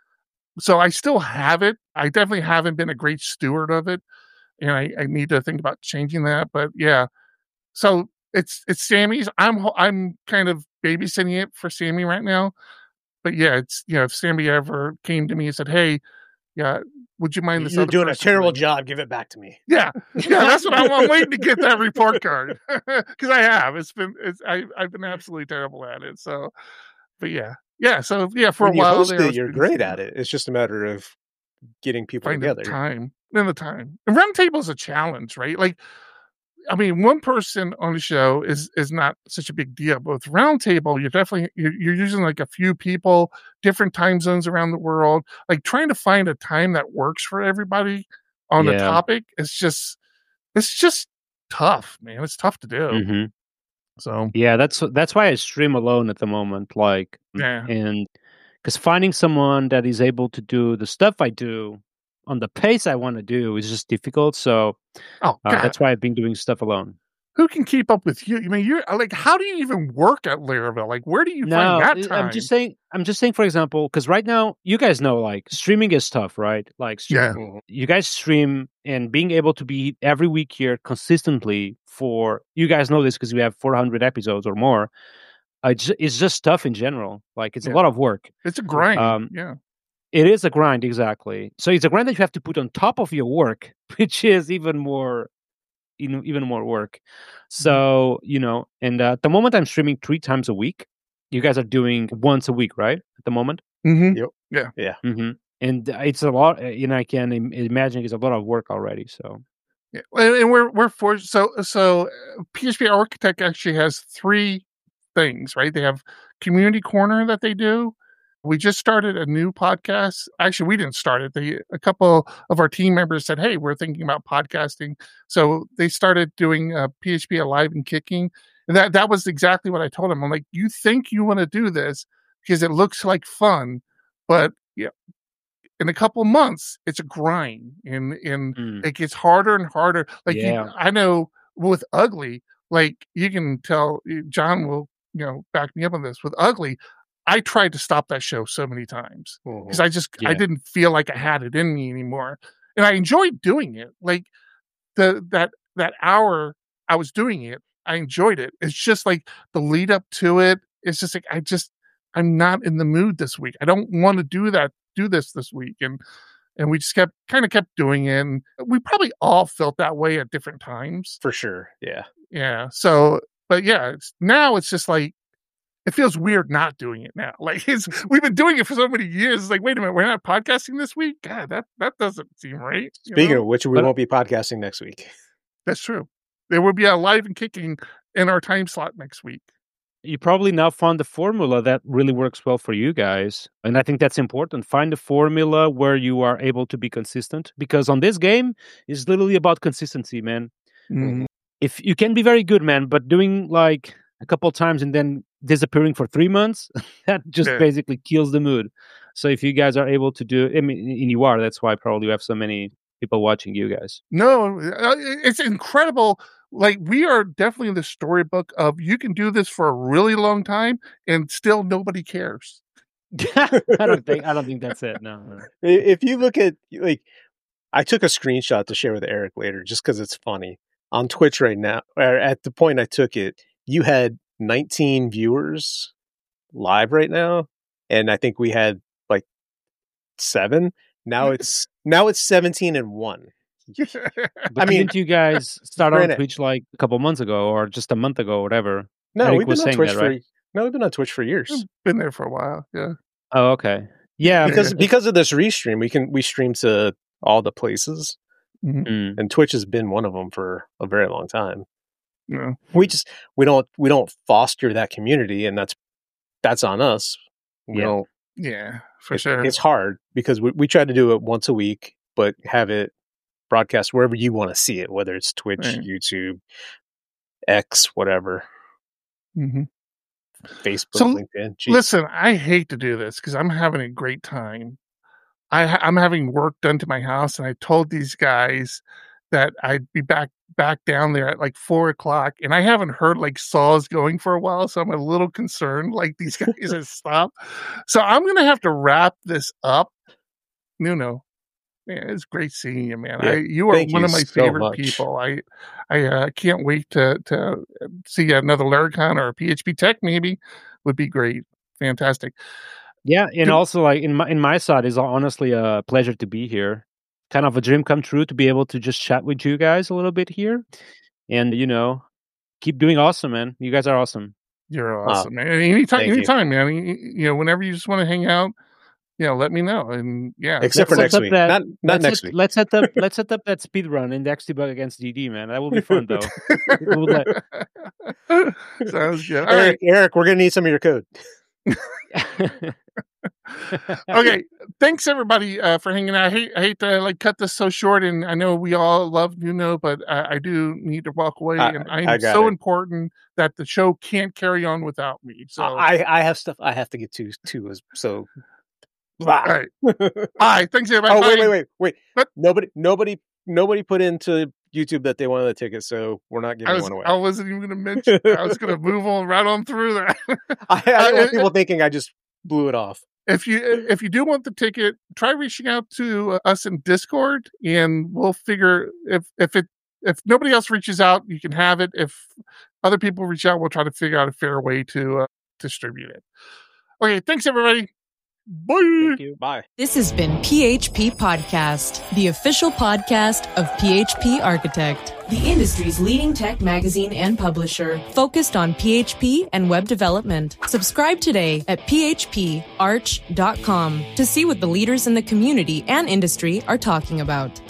So I still have it. I definitely haven't been a great steward of it, and I, I need to think about changing that. But yeah, so it's it's Sammy's. I'm ho- I'm kind of babysitting it for Sammy right now. But yeah, it's you know if Sammy ever came to me and said, "Hey, Yeah. Would you mind this?
You're
other
doing a
person
terrible
doing it?"
job. Give it back to me.
Yeah, yeah, that's what I'm, I'm waiting to get that report card because I have. It's been, it's I, I've been absolutely terrible at it. So, but yeah, yeah. So yeah, for
when
a while
you host
there, I
it,
was
you're
pretty
great
sure.
at it. It's just a matter of getting people
Finding the
together.
time, and the time. And roundtable is a challenge, right? Like, I mean, one person on the show is is not such a big deal, but with roundtable, you're definitely you're, you're using like a few people, different time zones around the world, like trying to find a time that works for everybody on the
Yeah.
topic. It's just it's just tough, man. It's tough to do.
Mm-hmm.
So
Yeah, that's that's why I stream alone at the moment. Like,
yeah,
and because finding someone that is able to do the stuff I do on the pace I want to do is just difficult. So
oh
uh,
god,
that's why I've been doing stuff alone.
who can keep up with you? I mean, you're like, how do you even work at Laravel? Like, where do you
No,
find that
I-
time?
I'm just saying. I'm just saying. For example, because right now you guys know, like, streaming is tough, right? Like, stre-
Yeah.
Mhm.
you guys stream, and being able to be every week here consistently for you guys know this because we have four hundred episodes or more. Uh, it's, ju- it's just tough in general. Like, it's
Yeah.
a lot of work.
It's a grind.
Um,
yeah.
It is a grind, exactly. So it's a grind that you have to put on top of your work, which is even more, you know, even more work. So you know, and uh, at the moment I'm streaming three times a week. You guys are doing once a week, right? At the moment,
Mm-hmm.
Yeah.
mm-hmm. and uh, it's a lot. uh, You know, I can im- imagine it's a lot of work already. So
Yeah. And, and we're we're for so so uh, P H P Architect actually has three things, right? They have Community Corner that they do. We just started a new podcast. Actually, we didn't start it. They, a couple of our team members said, "Hey, we're thinking about podcasting." So they started doing uh, P H P Alive and Kicking, and that that was exactly what I told them. I'm like, "You think you want to do this because it looks like fun, but yeah, in a couple months, it's a grind, and and
mm,
it gets harder and harder." Like you,
yeah,
I know with Ugly, like you can tell John will you know back me up on this. With Ugly, I tried to stop that show so many times because
Mhm.
I just I
Yeah.
didn't feel like I had it in me anymore, and I enjoyed doing it. Like the that that hour I was doing it, I enjoyed it. It's just like the lead up to it. It's just like I just I'm not in the mood this week. I don't want to do that. Do this this week, and and we just kept kind of kept doing it. And we probably all felt that way at different times.
For sure. Yeah.
Yeah. So, but yeah, it's, now it's just like it feels weird not doing it now. Like it's we've been doing it for so many years. It's like, wait a minute, we're not podcasting this week. God, that that doesn't seem right. you
Speaking
know?
of which, we
But-
won't be podcasting next week.
That's true. There will be a live and kicking in our time slot next week.
You probably now found the formula that really works well for you guys, and I think that's important. Find the formula where you are able to be consistent, because on this game is literally about consistency, man.
Mhm.
If you can be very good, man, but doing like a couple times and then disappearing for three months, that just
Yeah.
basically kills the mood. So if you guys are able to do, I mean, and you are, that's why probably you have so many people watching you guys.
No, uh, it's incredible. Like we are definitely in the storybook of you can do this for a really long time and still nobody cares.
I don't think I don't think that's it. No, no.
I- If you look at, like, I took a screenshot to share with Eric later just because it's funny. On Twitch right now, or at the point I took it, you had nineteen viewers live right now. And I think we had like seven. Now it's now it's seventeen and one.
But
I mean,
didn't you guys start on
granted-
Twitch like a couple months ago or just a month ago or whatever?
No,
Eric
we've been
was
on
saying
Twitch
that,
for
right?
no, we've been on Twitch for years.
Been there for a while. Yeah.
Oh, okay. Yeah,
Because because of this restream, we can we stream to all the places,
Mm.
and Twitch has been one of them for a very long time.
Yeah.
We just we don't we don't foster that community, and that's that's on us. We
Yeah.
don't.
Yeah, for
it-
sure.
It's hard because we we try to do it once a week, but have it broadcast wherever you want to see it, whether it's Twitch,
Right.
YouTube, X, whatever,
Mhm.
Facebook,
So,
LinkedIn. Jeez.
Listen, I hate to do this because I'm having a great time. I, ha- I'm having work done to my house, and I told these guys that I'd be back back down there at like four o'clock, and I haven't heard like saws going for a while, so I'm a little concerned. Like these guys have stopped, so I'm gonna have to wrap this up. Nuno, man, it's great seeing you, man.
Yeah,
I you are
thank
one
you
of my
so
favorite
much.
people. I I uh, can't wait to to see another Laracon or a P H P Tech. Maybe would be great, fantastic.
Yeah, and also like in my in my side, it's honestly a pleasure to be here. Kind of a dream come true to be able to just chat with you guys a little bit here, and you know, keep doing awesome, man. You guys are awesome.
You're awesome, man. Anytime,
thank you.
anytime, man. You, you know, whenever you just want to hang out, you know, let me know. And yeah,
Except for
Let's
next
set up
week.
that-
Not not
let's
next
set,
week.
Let's set up let's set up that speed run in Dextebug against D D, man. That will be fun though. We'll let-
sounds good. All
Eric,
right.
Eric, we're gonna need some of your code.
Okay. Thanks everybody uh, for hanging out. I hate, I hate to like cut this so short, and I know we all love Nuno, but I, I do need to walk away,
I-
and I'm
I got
so
it.
important that the show can't carry on without me. So,
I I have stuff I have to get to too. as- So.
all right. All right. Thanks everybody.
Oh wait,
Bye.
wait, wait, wait!
What?
Nobody, nobody, nobody put into YouTube that they wanted a ticket, so we're not
I
giving
was,
one away.
I wasn't even going to mention. I was going to move on right on through that.
I, I don't
Uh,
want
uh,
people thinking I just blew it off.
If you if you do want the ticket, try reaching out to us in Discord, and we'll figure if if it if nobody else reaches out, you can have it. If other people reach out, we'll try to figure out a fair way to uh, distribute it. Okay, thanks everybody. Bye.
Thank you. Bye.
This has been P H P Podcast, the official podcast of P H P Architect, the industry's leading tech magazine and publisher, focused on P H P and web development. Subscribe today at p h p arch dot com to see what the leaders in the community and industry are talking about.